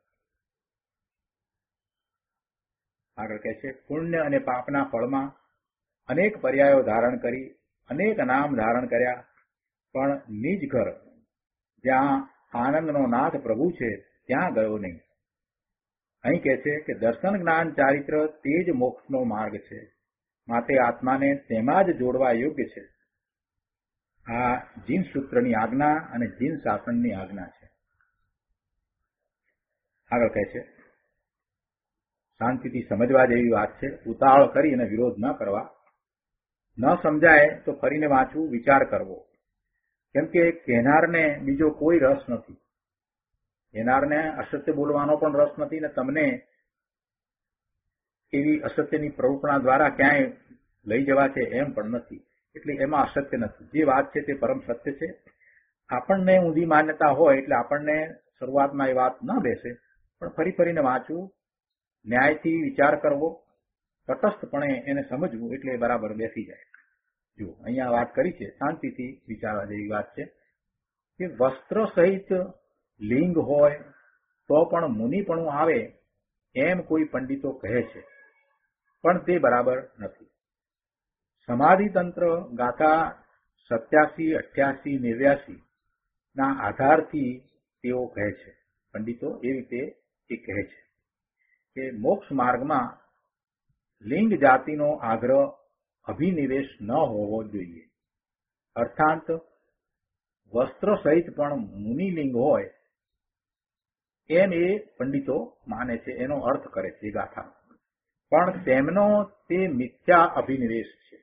S2: આગળ કહે છે, પુણ્ય અને પાપના ફળમાં અનેક પર્યાયો ધારણ કરી, અનેક નામ ધારણ કર્યા, પણ નિજ ઘર જ્યાં આનંદનો નાથ પ્રભુ છે ત્યાં ગયો નહીં. અહીં કહે છે કે દર્શન જ્ઞાન ચારિત્ર તે જ મોક્ષનો માર્ગ છે, માટે આત્માને તેમાં જ જોડવા યોગ્ય છે. આ જીન સૂત્રની આજ્ઞા અને જીન શાસનની આજ્ઞા છે. આગળ કહે છે, શાંતિથી સમજવા જેવી વાત છે. ઉતાવળ કરી અને વિરોધ ન કરવા. ન સમજાય તો ફરીને વાંચવું, વિચાર કરવો. કેમ કે કહેનારને બીજો કોઈ રસ નથી. કહેનારને અસત્ય બોલવાનો પણ રસ નથી, ને તમને એવી અસત્યની પ્રવૃત્તિ દ્વારા ક્યાંય લઈ જવા છે એમ પણ નથી. એટલે એમાં અસત્ય નથી. જે વાત છે તે પરમ સત્ય છે. આપણને ઊંધી માન્યતા હોય એટલે આપણને શરૂઆતમાં એ વાત ન બેસે, પણ ફરી ફરીને વાંચવું, ન્યાયથી વિચાર કરવો, તટસ્થપણે એને સમજવું, એટલે બરાબર બેસી જાય. જો અહીંયા વાત કરી છે, શાંતિથી વિચારવા જેવી વાત છે કે વસ્ત્ર સહિત લિંગ હોય તો પણ મુનિપણું આવે એમ કોઈ પંડિતો કહે છે, પણ તે બરાબર નથી. સમાધિ તંત્ર ગાથા 87, 88, 89 ના આધારથી તેઓ કહે છે, પંડિતો એ રીતે એ કહે છે કે મોક્ષ માર્ગમાં લિંગ જાતિનો આગ્રહ અભિનિવેશ ન હોવો જોઈએ. અર્થાત વસ્ત્ર સહિત પણ મુનિલિંગ હોય એમ એ પંડિતો માને છે, એનો અર્થ કરે છે એ ગાથા. પણ તેમનો તે મિથ્યા અભિનિવેશ છે.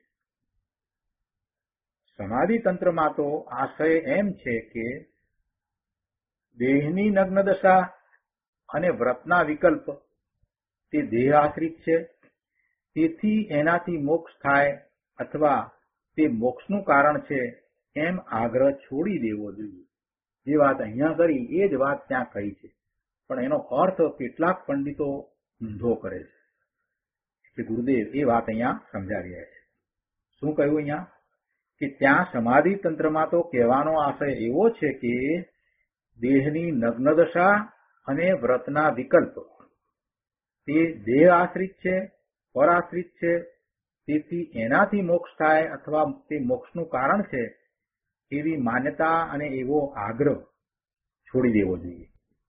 S2: સમાધિ તંત્રમાં તો આશય એમ છે કે દેહની નગ્ન દશા અને વ્રતના વિકલ્પ તે દેહ આશ્રિત છે, તેથી એનાથી મોક્ષ થાય અથવા તે મોક્ષનું કારણ છે એમ આગ્રહ છોડી દેવો જોઈએ. જે વાત અહીંયા કરી એ જ વાત ત્યાં કહી છે, પણ એનો અર્થ કેટલાક પંડિતો ઊંધો કરે છે. એટલે ગુરુદેવ એ વાત અહીંયા સમજાવી રહ્યા છે. શું કહ્યું અહીંયા? કે ત્યાં સમાધિ તંત્રમાં તો કહેવાનો આશય એવો છે કે દેહની નગ્ન દશા અને વ્રતના વિકલ્પ તે દેહ આશ્રિત છે, પરાશ્રિત છે, તેથી એનાથી મોક્ષ થાય અથવા તે મોક્ષનું કારણ છે એવી માન્યતા અને એવો આગ્રહ છોડી દેવો જોઈએ.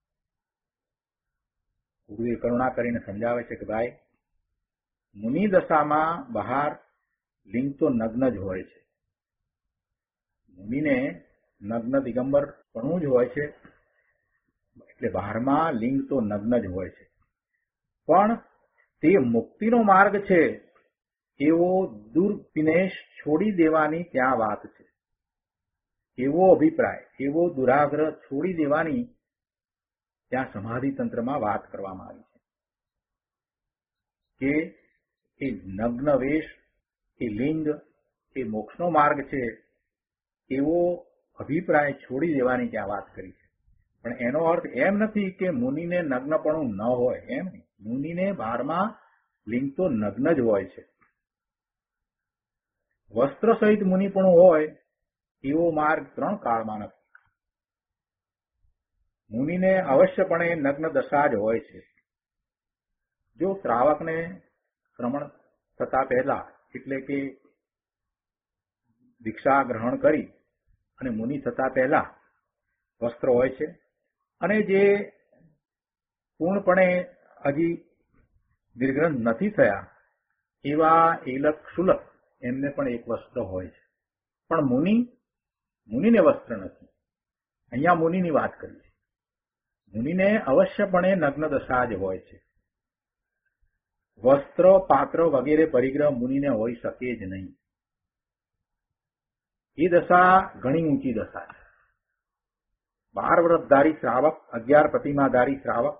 S2: ગુરુએ કરુણા કરીને સમજાવે છે કે ભાઈ, મુનિ દશામાં બહાર લિંગ તો નગ્ન જ હોય છે. મુનિને નગ્ન દિગંબર પણ જ હોય છે, એટલે બહારમાં લિંગ તો નગ્ન જ હોય છે. પણ તે મુક્તિનો માર્ગ છે એવો દુર્વિનેશ છોડી દેવાની ત્યાં વાત છે. એવો અભિપ્રાય, એવો દુરાગ્રહ છોડી દેવાની ત્યાં સમાધિ તંત્રમાં વાત કરવામાં આવી છે કે એ નગ્ન વેશ, એ લિંગ, એ મોક્ષનો માર્ગ છે એવો અભિપ્રાય છોડી દેવાની ત્યાં વાત કરી છે. પણ એનો અર્થ એમ નથી કે મુનિને નગ્નપણું ન હોય, એમ નહીં. મુનિને 12મા લિંગ તો નગ્ન જ હોય છે. વસ્ત્ર સહિત મુનિપણું હોય એવો માર્ગ 3 કાળમાં નથી. મુનિને અવશ્યપણે નગ્ન દશા જ હોય છે. જો શ્રાવકને શ્રમણ થતા પહેલા, એટલે કે દીક્ષા ગ્રહણ કરી અને મુનિ થતા પહેલા વસ્ત્ર હોય છે, અને જે પૂર્ણપણે હજી નિર્ગ્રંથ નથી થયા એવા એલક શુલક એમને પણ એક વસ્ત્ર હોય છે. પણ મુનિને વસ્ત્ર નથી. અહીંયા મુનિની વાત કરી છે. મુનિને અવશ્યપણે નગ્ન દશા જ હોય છે. વસ્ત્ર, પાત્ર વગેરે પરિગ્રહ મુનિને હોઈ શકે જ નહીં. એ દશા ઘણી ઊંચી દશા છે. 12 વ્રતધારી શ્રાવક, 11 પ્રતિમાધારી શ્રાવક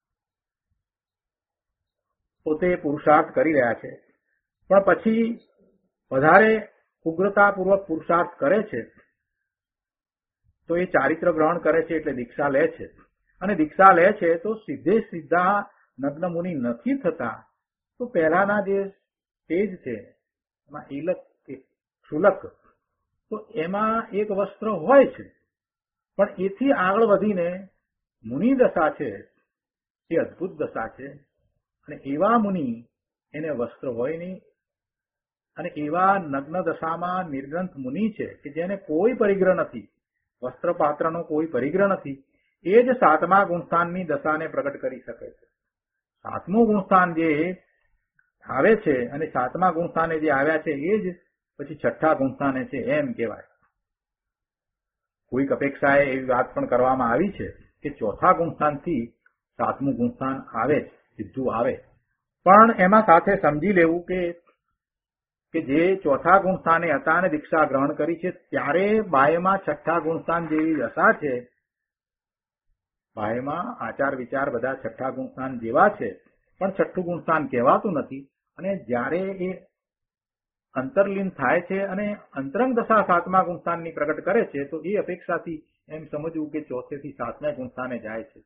S2: પોતે પુરુષાર્થ કરી રહ્યા છે, પણ પછી વધારે ઉગ્રતાપૂર્વક પુરુષાર્થ કરે છે તો એ ચારિત્ર ગ્રહણ કરે છે, એટલે દીક્ષા લે છે. અને દીક્ષા લે છે તો સીધા નગ્ન મુનિ નથી થતા. તો પહેલાના જે સ્ટેજ છે એમાં ઇલક કે શુલક, તો એમાં એક વસ્ત્ર હોય છે, પણ એથી આગળ વધીને મુનિ દશા છે એ અદભુત દશા છે. અને એવા મુનિ એને વસ્ત્ર હોય નહીં. અને એવા નગ્ન દશામાં નિર્ગ્રંથ મુનિ છે કે જેને કોઈ પરિગ્રહ નથી, વસ્ત્ર પાત્રનો કોઈ પરિગ્રહ નથી, એ જ 7મા ગુણસ્થાનની દશાને પ્રગટ કરી શકે છે. 7મું ગુણસ્થાન જે આવે છે અને 7મા ગુણસ્થાને જે આવ્યા છે એ જ પછી 6ઠ્ઠા ગુણસ્થાને છે એમ કહેવાય. કોઈક અપેક્ષાએ એવી વાત પણ કરવામાં આવી છે કે 4થા ગુણસ્થાનથી 7મું ગુણસ્થાન આવે, સીધું આવે. પણ એમાં સાથે સમજી લેવું કે જે 4થા ગુણસ્થાને હતા અને દીક્ષા ગ્રહણ કરી છે ત્યારે બાહ્યમાં 6ઠ્ઠા ગુણસ્થાન જેવી દશા છે. બાહ્યમાં આચાર વિચાર બધા 6ઠ્ઠા ગુણસ્થાન જેવા છે, પણ 6ઠ્ઠું ગુણસ્થાન કહેવાતું નથી. અને જ્યારે એ અંતરલીન થાય છે અને અંતરંગ દશા 7મા ગુણસ્થાનની પ્રગટ કરે છે તો એ અપેક્ષાથી એમ સમજવું કે 4થેથી 7મા ગુણસ્થાને જાય છે.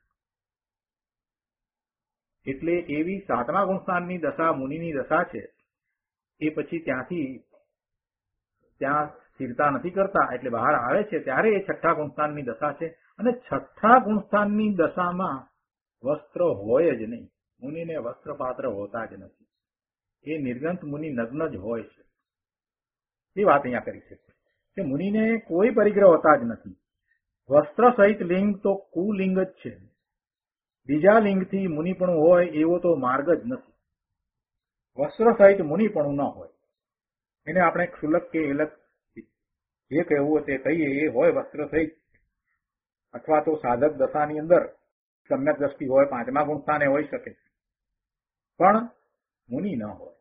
S2: એટલે એવી 7મા ગુણસ્થાનની દશા મુનિની દશા છે. એ પછી ત્યાં સ્થિરતા નથી કરતા, એટલે બહાર આવે છે ત્યારે એ 6ઠ્ઠા ગુણસ્થાનની દશા છે. અને 6ઠ્ઠા ગુણસ્થાનની દશામાં વસ્ત્ર હોય જ નહીં. મુનિને વસ્ત્ર પાત્ર હોતા જ નથી. એ નિર્ગ્રંથ મુનિ નગ્ન જ હોય છે. એ વાત અહીંયા કરી છે કે મુનિને કોઈ પરિગ્રહ હોતા જ નથી. વસ્ત્ર સહિત લિંગ તો કુલિંગ જ છે. બીજા લિંગથી મુનિપણું હોય એવો તો માર્ગ જ નથી. વસ્ત્ર સહિત મુનિપણું ન હોય એને આપણે ક્ષુલક કે એલક જે કહેવું તે કહીએ એ હોય વસ્ત્ર સહિત, અથવા તો સાધક દશાની અંદર સમ્યક દ્રષ્ટિ હોય, 5મા ગુણસ્થાને હોઈ શકે, પણ મુનિ ન હોય.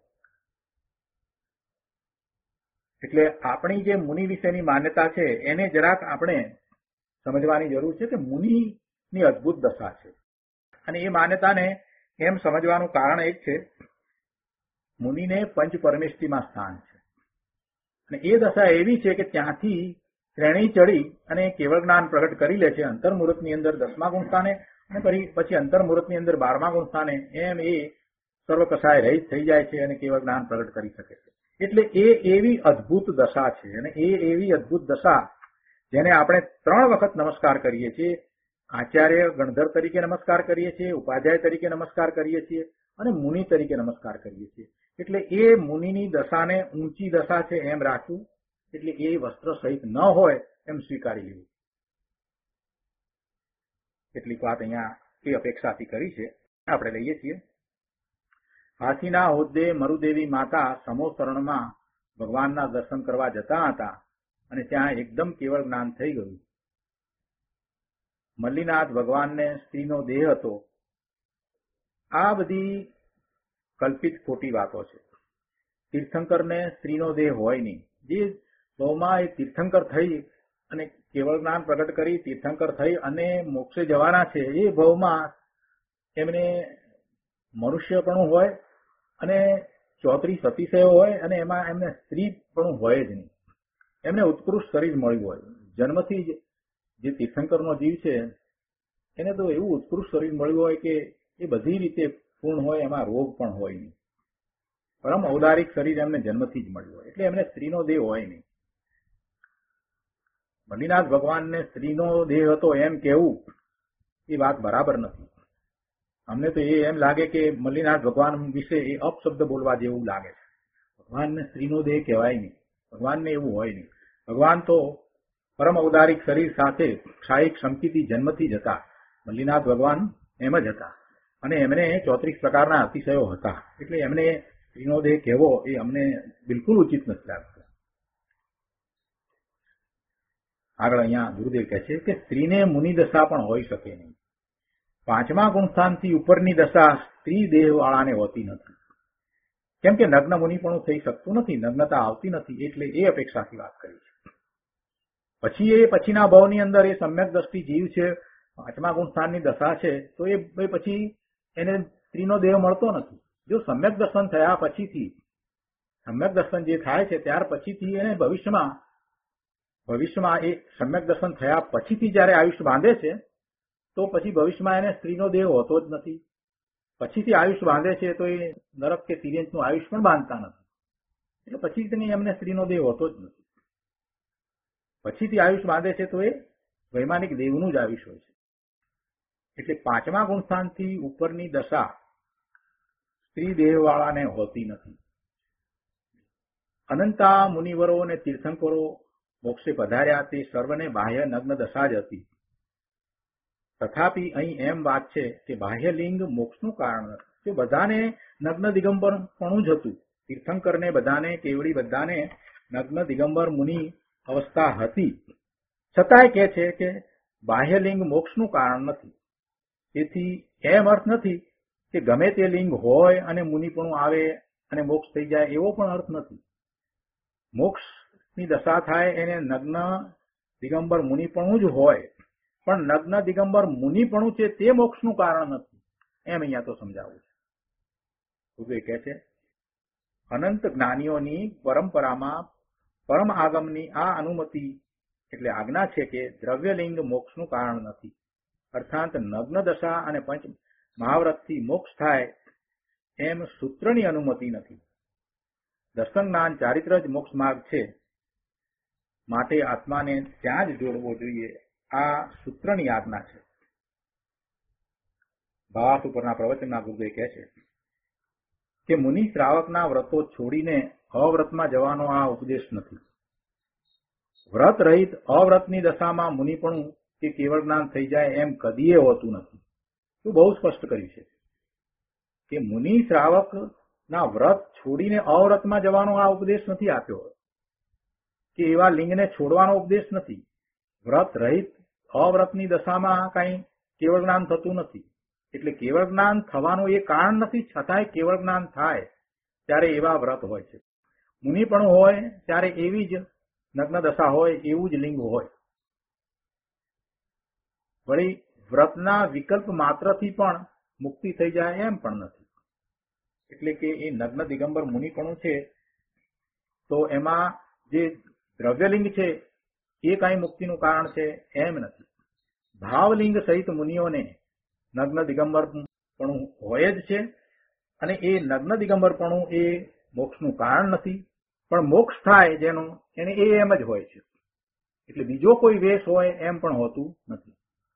S2: એટલે આપણી જે મુનિ વિશેની માન્યતા છે એને જરાક આપણે સમજવાની જરૂર છે કે મુનિની અદભુત દશા છે. અને એ માન્યતાને એમ સમજવાનું કારણ એક છે, મુનિને પંચ પરમેષ્ઠીમાં સ્થાન છે. અને એ દશા એવી છે કે ત્યાંથી શ્રેણી ચડી અને કેવળ જ્ઞાન પ્રગટ કરી લે છે અંતર્મુહૂર્તની અંદર 10મા ગુણસ્થાને, અને પછી અંતર્મુહૂર્તની અંદર 12મા ગુણસ્થાને. એમ એ સર્વકષાય રહિત થઈ જાય છે અને કેવળ જ્ઞાન પ્રગટ કરી શકે છે. એટલે એ એવી અદભુત દશા છે. અને એ એવી અદભુત દશા જેને આપણે 3 વખત નમસ્કાર કરીએ છીએ. આચાર્ય ગણધર તરીકે નમસ્કાર કરીએ છીએ, ઉપાધ્યાય તરીકે નમસ્કાર કરીએ છીએ, અને મુનિ તરીકે નમસ્કાર કરીએ છીએ. એટલે એ મુનિની દશાને ઊંચી દશા છે એમ રાખવું. એટલે એ વસ્ત્ર સહિત ન હોય એમ સ્વીકારી લેવું. કેટલીક વાત અહીંયા એ અપેક્ષાથી કરી છે, આપણે લઈએ છીએ. હાથીના હોદ્દે મરુદેવી માતા સમોસરણમાં ભગવાનના દર્શન કરવા જતા હતા અને ત્યાં એકદમ કેવળ જ્ઞાન થઈ ગયું. મલ્લીનાથ ભગવાનને સ્ત્રીનો દેહ હતો. આ બધી કલ્પિત ખોટી વાતો છે. તીર્થંકરને સ્ત્રીનો દેહ હોય નહીં. જે ભાવમાં એ તીર્થંકર થઈ અને કેવળ જ્ઞાન પ્રગટ કરી તીર્થંકર થઈ અને મોક્ષે જવાના છે, એ ભાવમાં એમને મનુષ્યપણું હોય અને 34 અતિશયો હોય, અને એમાં એમને સ્ત્રીપણું હોય જ નહીં. એમને ઉત્કૃષ્ટ શરીર મળ્યું હોય. જન્મથી જ જે તીર્થંકરનો જીવ છે એને તો એવું ઉત્કૃષ્ટ શરીર મળ્યું હોય કે એ બધી રીતે પૂર્ણ હોય, એમાં રોગ પણ હોય નહીં. પરમ ઔદારિક શરીર એમને જન્મથી જ મળ્યું હોય, એટલે એમને સ્ત્રીનો દેહ હોય નહીં. મલ્લિનાથ ભગવાનને સ્ત્રીનો દેહ હતો એમ કહેવું એ વાત બરાબર નથી. અમને તો એમ લાગે કે મલ્લિનાથ ભગવાન વિશે એ અપશબ્દ બોલવા જેવું લાગે છે. ભગવાનને સ્ત્રીનો દેહ કહેવાય નહીં, ભગવાનને એવું હોય નહીં. ભગવાન તો પરમ ઔદારિક શરીર સાથે ક્ષાયિક સંકિતિ જન્મથી જ હતા. મલ્લિનાથ ભગવાન એમ જ હતા, અને એમને 34 પ્રકારના અતિશયો હતા, એટલે એમને સ્ત્રીનો દેહ કહેવો એ અમને બિલકુલ ઉચિત નથી લાગતું. આગળ અહીંયા ગુરુદેવ કહે છે કે સ્ત્રીને મુનિ દશા પણ હોઈ શકે નહીં. 5મા ગુણસ્થાનથી ઉપરની દશા સ્ત્રી દેહ વાળાને હોતી નથી, કેમ કે નગ્ન મુનિ પણ થઈ શકતું નથી, નગ્નતા આવતી નથી, એટલે એ અપેક્ષાથી વાત કરી છે. પછી પછીના ભાવની અંદર એ સમ્યક દ્રષ્ટિ જીવ છે, 5મા ગુણસ્થાનની દશા છે, તો એ પછી એને સ્ત્રીનો દેહ મળતો નથી. જો સમ્યક દર્શન થયા પછીથી, સમ્યક દર્શન જે થાય છે ત્યાર પછીથી એને ભવિષ્યમાં એ સમ્યક દર્શન થયા પછીથી જયારે આયુષ્ય બાંધે છે, તો પછી ભવિષ્યમાં એને સ્ત્રીનો દેહ હોતો જ નથી. પછીથી આયુષ્ય બાંધે છે તો એ નરક કે તિર્યંચનું આયુષ્ય પણ બાંધતા નથી, એટલે પછી એમને સ્ત્રીનો દેહ હોતો જ નથી. પછીથી આયુષ્ય બાંધે છે તો એ વૈમાનિક દેવનું જ આયુષ્ય હોય છે. એટલે 5મા ગુણસ્થાનથી ઉપરની દશા સ્ત્રી દેહવાળાને હોતી નથી. અનંતા મુનિવરો અને તીર્થંકરો મોક્ષે પધાર્યા તે સર્વને બાહ્ય નગ્ન દશા જ હતી. તથાપિ અહીં એમ વાત છે કે બાહ્ય લિંગ મોક્ષનું કારણ નથી. તે બધાને નગ્ન દિગંબરપણું જ હતું. તીર્થંકરને બધાને, કેવડી બધાને નગ્ન દિગંબર મુનિ અવસ્થા હતી. છતાંય કહે છે કે બાહ્ય લિંગ મોક્ષનું કારણ નથી. તેથી એમ અર્થ નથી કે ગમે તે લિંગ હોય અને મુનિપણું આવે અને મોક્ષ થઈ જાય, એવો પણ અર્થ નથી. મોક્ષની દશા થાય એને નગ્ન દિગંબર મુનિપણું જ હોય, પણ નગ્ન દિગંબર મુનિપણું છે તે મોક્ષનું કારણ નથી, એમ અહીંયા તો સમજાવવું છે. ગુરુદેવ કહે છે અનંત જ્ઞાનીઓની પરંપરામાં પરમ આગમની આ અનુમતિ એટલે આજ્ઞા છે કે દ્રવ્યલિંગ મોક્ષનું કારણ નથી. અર્થાત નગ્ન દશા અને પંચ મહાવ્રતથી મોક્ષ થાય એમ સૂત્રની અનુમતિ નથી. દર્શન જ્ઞાન ચારિત્ર જ મોક્ષ માર્ગ છે, માટે આત્માને ત્યાં જ જોડવો જોઈએ, આ સૂત્રની આજ્ઞા છે. ભાવાર્થ ઉપરના પ્રવચનના ગુરુદેવ કહે છે કે મુનિ શ્રાવકના વ્રતો છોડીને અવ્રતમાં જવાનો આ ઉપદેશ નથી. વ્રત રહિત અવ્રતની દશામાં મુનિપણું કે કેવળ જ્ઞાન થઈ જાય એમ કદીએ હોતું નથી. તો બહુ સ્પષ્ટ કર્યું છે કે મુનિ શ્રાવક ના વ્રત છોડીને અવ્રતમાં જવાનો આ ઉપદેશ નથી આપ્યો, કે એવા લિંગને છોડવાનો ઉપદેશ નથી. વ્રત રહિત અવ્રતની દશામાં કઈ કેવળ જ્ઞાન થતું નથી, એટલે કેવળ જ્ઞાન થવાનું એ કારણ નથી. છતાંય કેવળ જ્ઞાન થાય ત્યારે એવા વ્રત હોય છે. મુનિપણું હોય ત્યારે એવી જ નગ્ન દશા હોય, એવું જ લિંગ હોય. વળી વ્રતના વિકલ્પ માત્રથી પણ મુક્તિ થઈ જાય એમ પણ નથી. એટલે કે એ નગ્ન દિગંબર મુનિપણું છે તો એમાં જે દ્રવ્યલિંગ છે એ કઈ મુક્તિનું કારણ છે એમ નથી. ભાવલિંગ સહિત મુનિઓને નગ્ન દિગંબરપણું હોય જ છે, અને એ નગ્ન દિગંબરપણું એ મોક્ષનું કારણ નથી. પણ મોક્ષ થાય જેનો એને એ એમ જ હોય છે, એટલે બીજો કોઈ વેશ હોય એમ પણ હોતું નથી.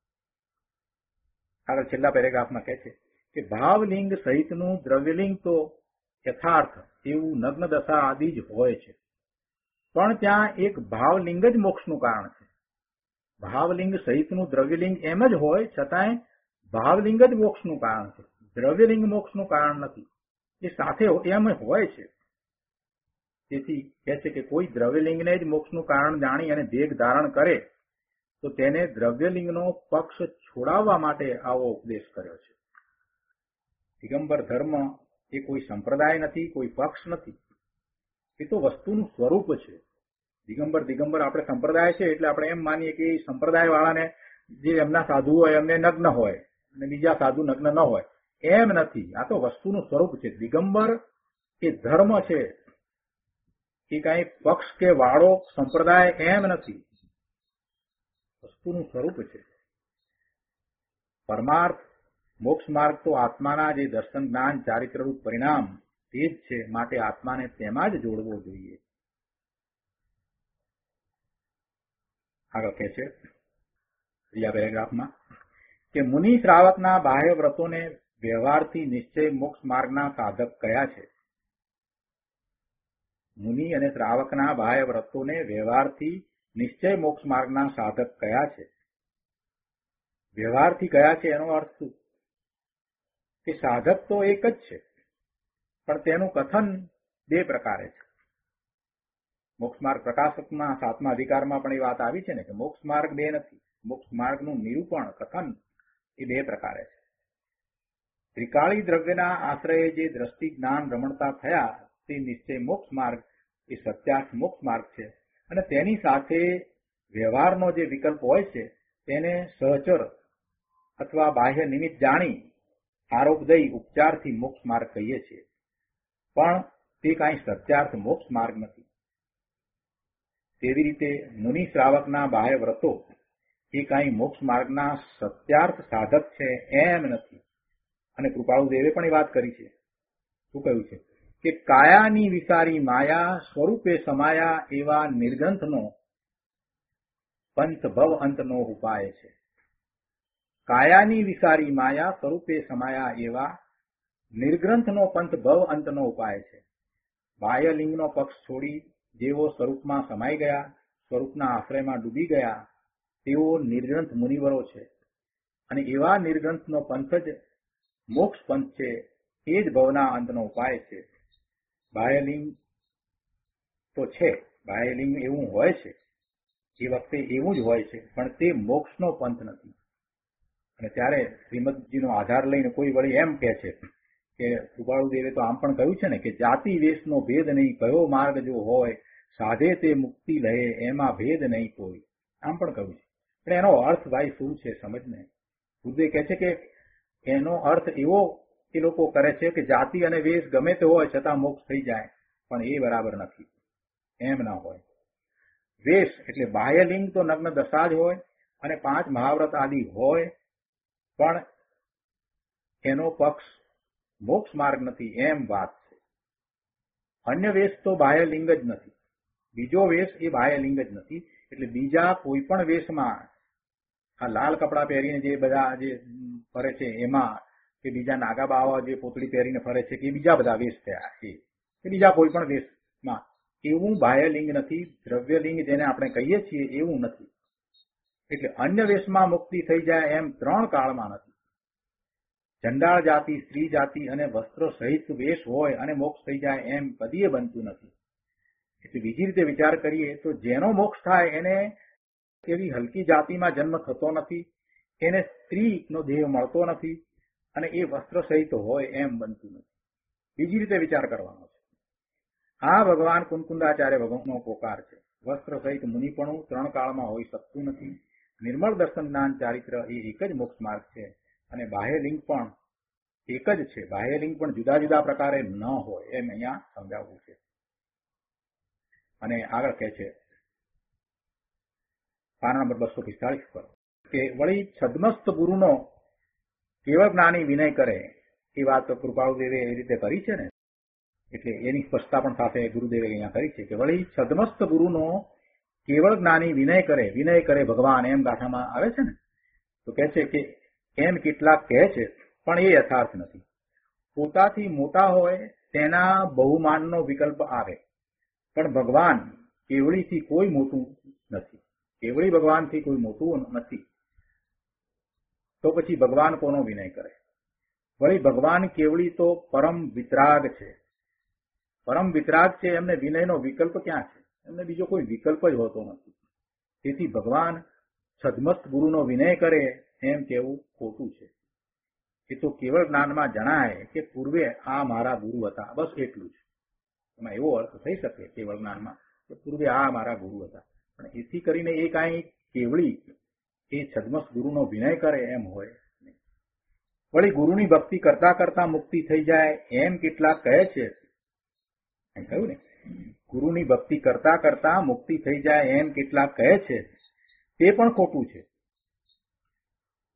S2: આગળ છેલ્લા પેરેગ્રાફમાં કહે છે કે ભાવલિંગ સહિતનું દ્રવ્યલિંગ તો યથાર્થ એવું નગ્ન દશા આદિ જ હોય છે, પણ ત્યાં એક ભાવલિંગ જ મોક્ષનું કારણ છે. ભાવલિંગ સહિતનું દ્રવ્યલિંગ એમ જ હોય, છતાંય ભાવલિંગ જ મોક્ષનું કારણ છે, દ્રવ્યલિંગ મોક્ષનું કારણ નથી. એ સાથે એમ હોય છે. તેથી કહે છે કે કોઈ દ્રવ્યલિંગને જ મોક્ષનું કારણ જાણી અને દેહ ધારણ કરે તો તેને દ્રવ્યલિંગનો પક્ષ છોડાવવા માટે આવો ઉપદેશ કર્યો છે. દિગંબર ધર્મ એ કોઈ સંપ્રદાય નથી, કોઈ પક્ષ નથી. એ તો વસ્તુનું સ્વરૂપ છે. દિગંબર આપણે સંપ્રદાય છે એટલે આપણે એમ માનીએ કે સંપ્રદાય વાળાને જે એમના સાધુ હોય એમને નગ્ન હોય અને બીજા સાધુ નગ્ન ન હોય, એમ નથી. આ તો વસ્તુનું સ્વરૂપ છે. દિગંબર એ ધર્મ છે, એ કઈ પક્ષ કે વાળો સંપ્રદાય એમ નથી, વસ્તુનું સ્વરૂપ છે. પરમાર્થ મોક્ષ માર્ગ તો આત્માના જે દર્શન જ્ઞાન ચારિત્રરૂપ પરિણામ તે જ છે, માટે આત્માને તેમાં જ જોડવો જોઈએ. આગળ કહે છે ત્રીજા પેરેગ્રાફમાં કે મુનિ શ્રાવકના બાહ્ય વ્રતોને વ્યવહારથી નિશ્ચય મોક્ષ માર્ગના સાધક કયા છે. મુનિ અને શ્રાવકના બાહ્ય વ્રતોને વ્યવહારથી નિશ્ચય મોક્ષ માર્ગના સાધક કયા છે. વ્યવહારથી કયા છે એનો અર્થ શું? કે સાધક તો એક જ છે, પણ તેનું કથન બે પ્રકારે છે. મોક્ષ માર્ગ પ્રકાશકના 7મા અધિકારમાં પણ એ વાત આવી છે ને કે મોક્ષ માર્ગ બે નથી. મોક્ષ માર્ગનું નિરૂપણ કથન એ બે પ્રકારે છે. ત્રિકાળી દ્રવ્યના આશ્રયે જે દ્રષ્ટિ જ્ઞાન રમણતા થયા તે નિશ્ચય મોક્ષ માર્ગ એ સત્યાર્થ મોક્ષ માર્ગ છે, અને તેની સાથે વ્યવહારનો જે વિકલ્પ હોય છે તેને સહચર અથવા બાહ્ય નિમિત્ત જાણી આરોપદયી ઉપચારથી મોક્ષ માર્ગ કહીએ છીએ, પણ તે કાંઈ સત્યાર્થ મોક્ષ માર્ગ નથી. તેવી રીતે મુનિ શ્રાવકના બાહ્ય વ્રતો એ કાંઈ મોક્ષ માર્ગના સત્યાર્થ સાધક છે એમ નથી. અને કૃપાળુદેવે પણ એ વાત કરી છે. શું કહ્યું છે કે કાયાની વિસારી માયા સ્વરૂપે સમાયા એવા નિર્ગ્રંથનો પંથ ભવ અંતનો ઉપાય છે. કાયાની વિસારી માયા સ્વરૂપે સમાયા એવા નિર્ગ્રંથનો પંથ ભવ અંતનો ઉપાય છે. બાહ્ય લિંગનો પક્ષ છોડી જેઓ સ્વરૂપમાં સમાઈ ગયા, સ્વરૂપના આશ્રયમાં ડૂબી ગયા, તેઓ નિર્ગ્રંથ મુનિવરો છે. અને એવા નિર્ગ્રંથનો પંથ જ મોક્ષ પંથ છે. એ જ ભવના અંતનો ઉપાય છે. બાહ્યલિંગ તો છે, બાહ્યલિંગ એવું હોય છે, એ વખતે એવું જ હોય છે, પણ તે મોક્ષનો પંથ નથી. અને ત્યારે શ્રીમદજીનો આધાર લઈને કોઈ વળી એમ કહે છે કે કૃપાળુદેવે તો આમ પણ કહ્યું છે ને કે જાતિ વેશનો ભેદ નહીં, કયો માર્ગ જો હોય સાધે તે મુક્તિ લહે, એમાં ભેદ નહીં કોઈ. આમ પણ કહ્યું છે. પણ એનો અર્થ ભાઈ શું છે સમજને. ગુરુદેવ કહે છે કે એનો અર્થ એવો એ લોકો કરે છે કે જાતિ અને વેશ ગમે તે હોય છતાં મોક્ષ થઈ જાય, પણ એ બરાબર નથી. એમ ના હોય. વેશ એટલે બાહ્યલિંગ તો નગ્ન દશા જ હોય અને 5 મહાવ્રત આદિ હોય, પણ એનો પક્ષ મોક્ષ માર્ગ નથી એમ વાત છે. અન્ય વેશ તો બાહ્યલિંગ જ નથી. બીજો વેશ એ બાહ્યલિંગ જ નથી. એટલે બીજા કોઈ પણ વેશમાં આ લાલ કપડાં પહેરીને જે બધા જે ફરે છે એમાં, કે બીજા નાગા બાવા જે પોતળી પહેરીને ફરે છે કે બીજા બધા વેશ થયા છે, કે બીજા કોઈ પણ વેશમાં એવું બાહ્યલિંગ નથી. દ્રવ્યલિંગ જેને આપણે કહીએ છીએ એવું નથી. એટલે અન્ય વેશમાં મુક્તિ થઈ જાય એમ 3 કાળમાં નથી. ચંડાળ જાતિ, સ્ત્રી જાતિ અને વસ્ત્રો સહિત વેશ હોય અને મોક્ષ થઈ જાય એમ કદીએ બનતું નથી. એટલે બીજી રીતે વિચાર કરીએ તો જેનો મોક્ષ થાય એને એવી હલકી જાતિમાં જન્મ થતો નથી, એને સ્ત્રીનો દેહ મળતો નથી, અને એ વસ્ત્ર સહિત હોય એમ બનતું નથી. બીજી રીતે વિચાર કરવાનો છે. આ ભગવાન કુંકુંદાચાર્ય ભગવાનનો પોકાર છે. વસ્ત્ર સહિત મુનિપણું 3 કાળમાં હોઈ શકતું નથી. નિર્મળ દર્શન જ્ઞાન ચારિત્ર એ એક જ મોક્ષ માર્ગ છે, અને બાહ્યલિંગ પણ એક જ છે. બાહ્યલિંગ પણ જુદા જુદા પ્રકારે ન હોય એમ અહીંયા સમજાવવું છે. અને આગળ કહે છે પાના નંબર 245 પર કે વળી છદ્મસ્ત ગુરુનો કેવળ જ્ઞાની વિનય કરે. એ વાત કૃપાળુદેવે એ રીતે કરી છે ને, એટલે એની સ્પષ્ટતા પણ સાથે ગુરુદેવે અહીંયા કરી છે કે વળી છદ્મસ્ત ગુરુનો કેવળ જ્ઞાની વિનય કરે ભગવાન એમ ગાથામાં આવે છે ને. તો કહે છે કે એમ કેટલાક કહે છે, પણ એ યથાર્થ નથી. પોતાથી મોટા હોય તેના બહુમાનનો વિકલ્પ આવે, પણ ભગવાન કેવળીથી કોઈ મોટું નથી. કેવળી ભગવાનથી કોઈ મોટું નથી. તો પછી ભગવાન કોનો વિનય કરે? વળી ભગવાન કેવળી તો પરમ વિતરાગ છે. પરમ વિતરાગ છે, એમને વિનયનો વિકલ્પ ક્યાં છે? એમને બીજો કોઈ વિકલ્પ જ હોતો નથી. તેથી ભગવાન છદ્મસ્ત ગુરુનો વિનય કરે એમ કહેવું ખોટું છે. એ તો કેવળ જ્ઞાનમાં જણાય કે પૂર્વે આ મારા ગુરુ હતા, બસ એટલું જ. એમાં એવો અર્થ થઈ શકે કેવળ જ્ઞાનમાં કે પૂર્વે આ મારા ગુરુ હતા, પણ એથી કરીને એ કાંઈ કેવળી એ છદ્મસ્ત ગુરુનો વિનય કરે એમ હોય નહીં. વળી ગુરુની ભક્તિ કરતા કરતા મુક્તિ થઈ જાય એમ કેટલાક કહે છે. કહ્યું ને, ગુરુની ભક્તિ કરતા કરતા મુક્તિ થઈ જાય એમ કેટલાક કહે છે, તે પણ ખોટું છે.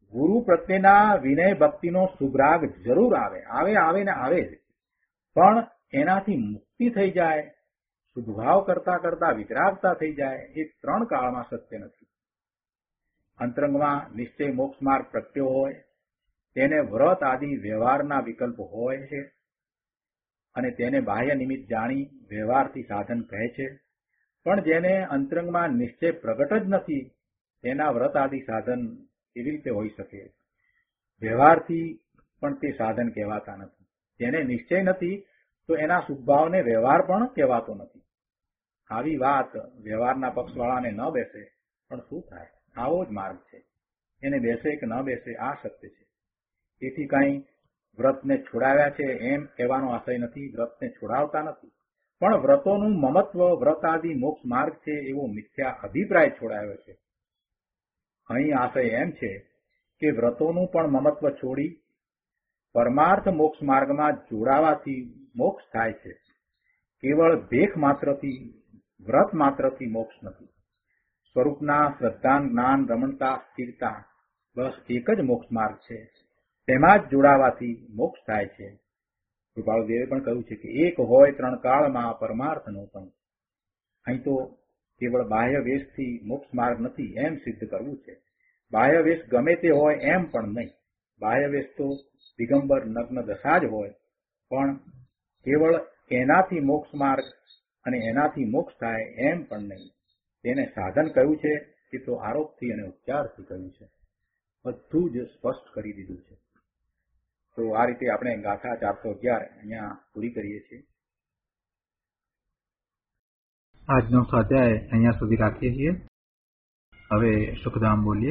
S2: ગુરુ પ્રત્યેના વિનય ભક્તિનો સુભરાગ જરૂર આવે ને આવે જ, પણ એનાથી મુક્તિ થઈ જાય, શુદ્ધભાવ કરતા કરતા વિતરાગતા થઈ જાય, એ 3 કાળમાં શક્ય નથી. અંતરંગમાં નિશ્ચય મોક્ષ માર્ગ પ્રત્યો હોય, તેને વ્રત આદિ વ્યવહારના વિકલ્પ હોય છે અને તેને બાહ્ય નિમિત્ત જાણી વ્યવહારથી સાધન કહે છે. પણ જેને અંતરંગમાં નિશ્ચય પ્રગટ જ નથી, તેના વ્રત આદિ સાધન કેવી રીતે હોઈ શકે? વ્યવહારથી પણ તે સાધન કહેવાતા નથી. જેને નિશ્ચય નથી તો એના શુભભાવને વ્યવહાર પણ કહેવાતો નથી. આવી વાત વ્યવહારના પક્ષવાળાને ન બેસે, પણ શું થાય? આવો જ માર્ગ છે. એને બેસે કે ન બેસે આ સત્ય છે. તેથી કંઈ વ્રતને છોડાવ્યા છે એમ કહેવાનો આશય નથી. વ્રતને છોડાવતા નથી, પણ વ્રતોનું મમત્વ વ્રત આદિ મોક્ષ માર્ગ છે એવો મિથ્યા અભિપ્રાય છોડાયો છે. અહીં આશય એમ છે કે વ્રતોનું પણ મમત્વ છોડી પરમાર્થ મોક્ષ માર્ગમાં જોડાવાથી મોક્ષ થાય છે. કેવળ દેખ માત્રથી, વ્રત માત્રથી મોક્ષ નથી. સ્વરૂપના શ્રદ્ધા, જ્ઞાન, રમણતા, સ્થિરતા બસ એક જ મોક્ષ માર્ગ છે. તેમાં જ જોડાવાથી મોક્ષ થાય છે. કૃપાળુદેવે પણ કહ્યું છે કે એક હોય 3 કાળમાં પરમાર્થનો પણ. અહીં તો કેવળ બાહ્ય વેશથી મોક્ષ માર્ગ નથી એમ સિદ્ધ કરવું છે. બાહ્ય વેશ ગમે તે હોય એમ પણ નહીં. બાહ્ય વેશ તો દિગંબર નગ્ન દશા જ હોય, પણ કેવળ એનાથી મોક્ષ માર્ગ અને એનાથી મોક્ષ થાય એમ પણ નહીં. તેને સાધન કહ્યું છે એ તો આરોપથી અને ઉપચારથી કહ્યું છે. બધું જ સ્પષ્ટ કરી દીધું છે. તો આ રીતે આપણે ગાથા 411 અહીંયા પૂરી કરીએ છીએ. આજનો સ્વાધ્યાય અહીંયા સુધી રાખીએ છીએ. હવે સુખધામ બોલીએ.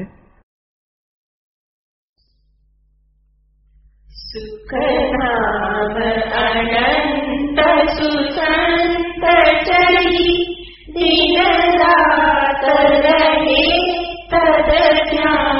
S3: સુખધામ અનંત સુસંત ચરી દિન રાત રહે તદ ધ્યાન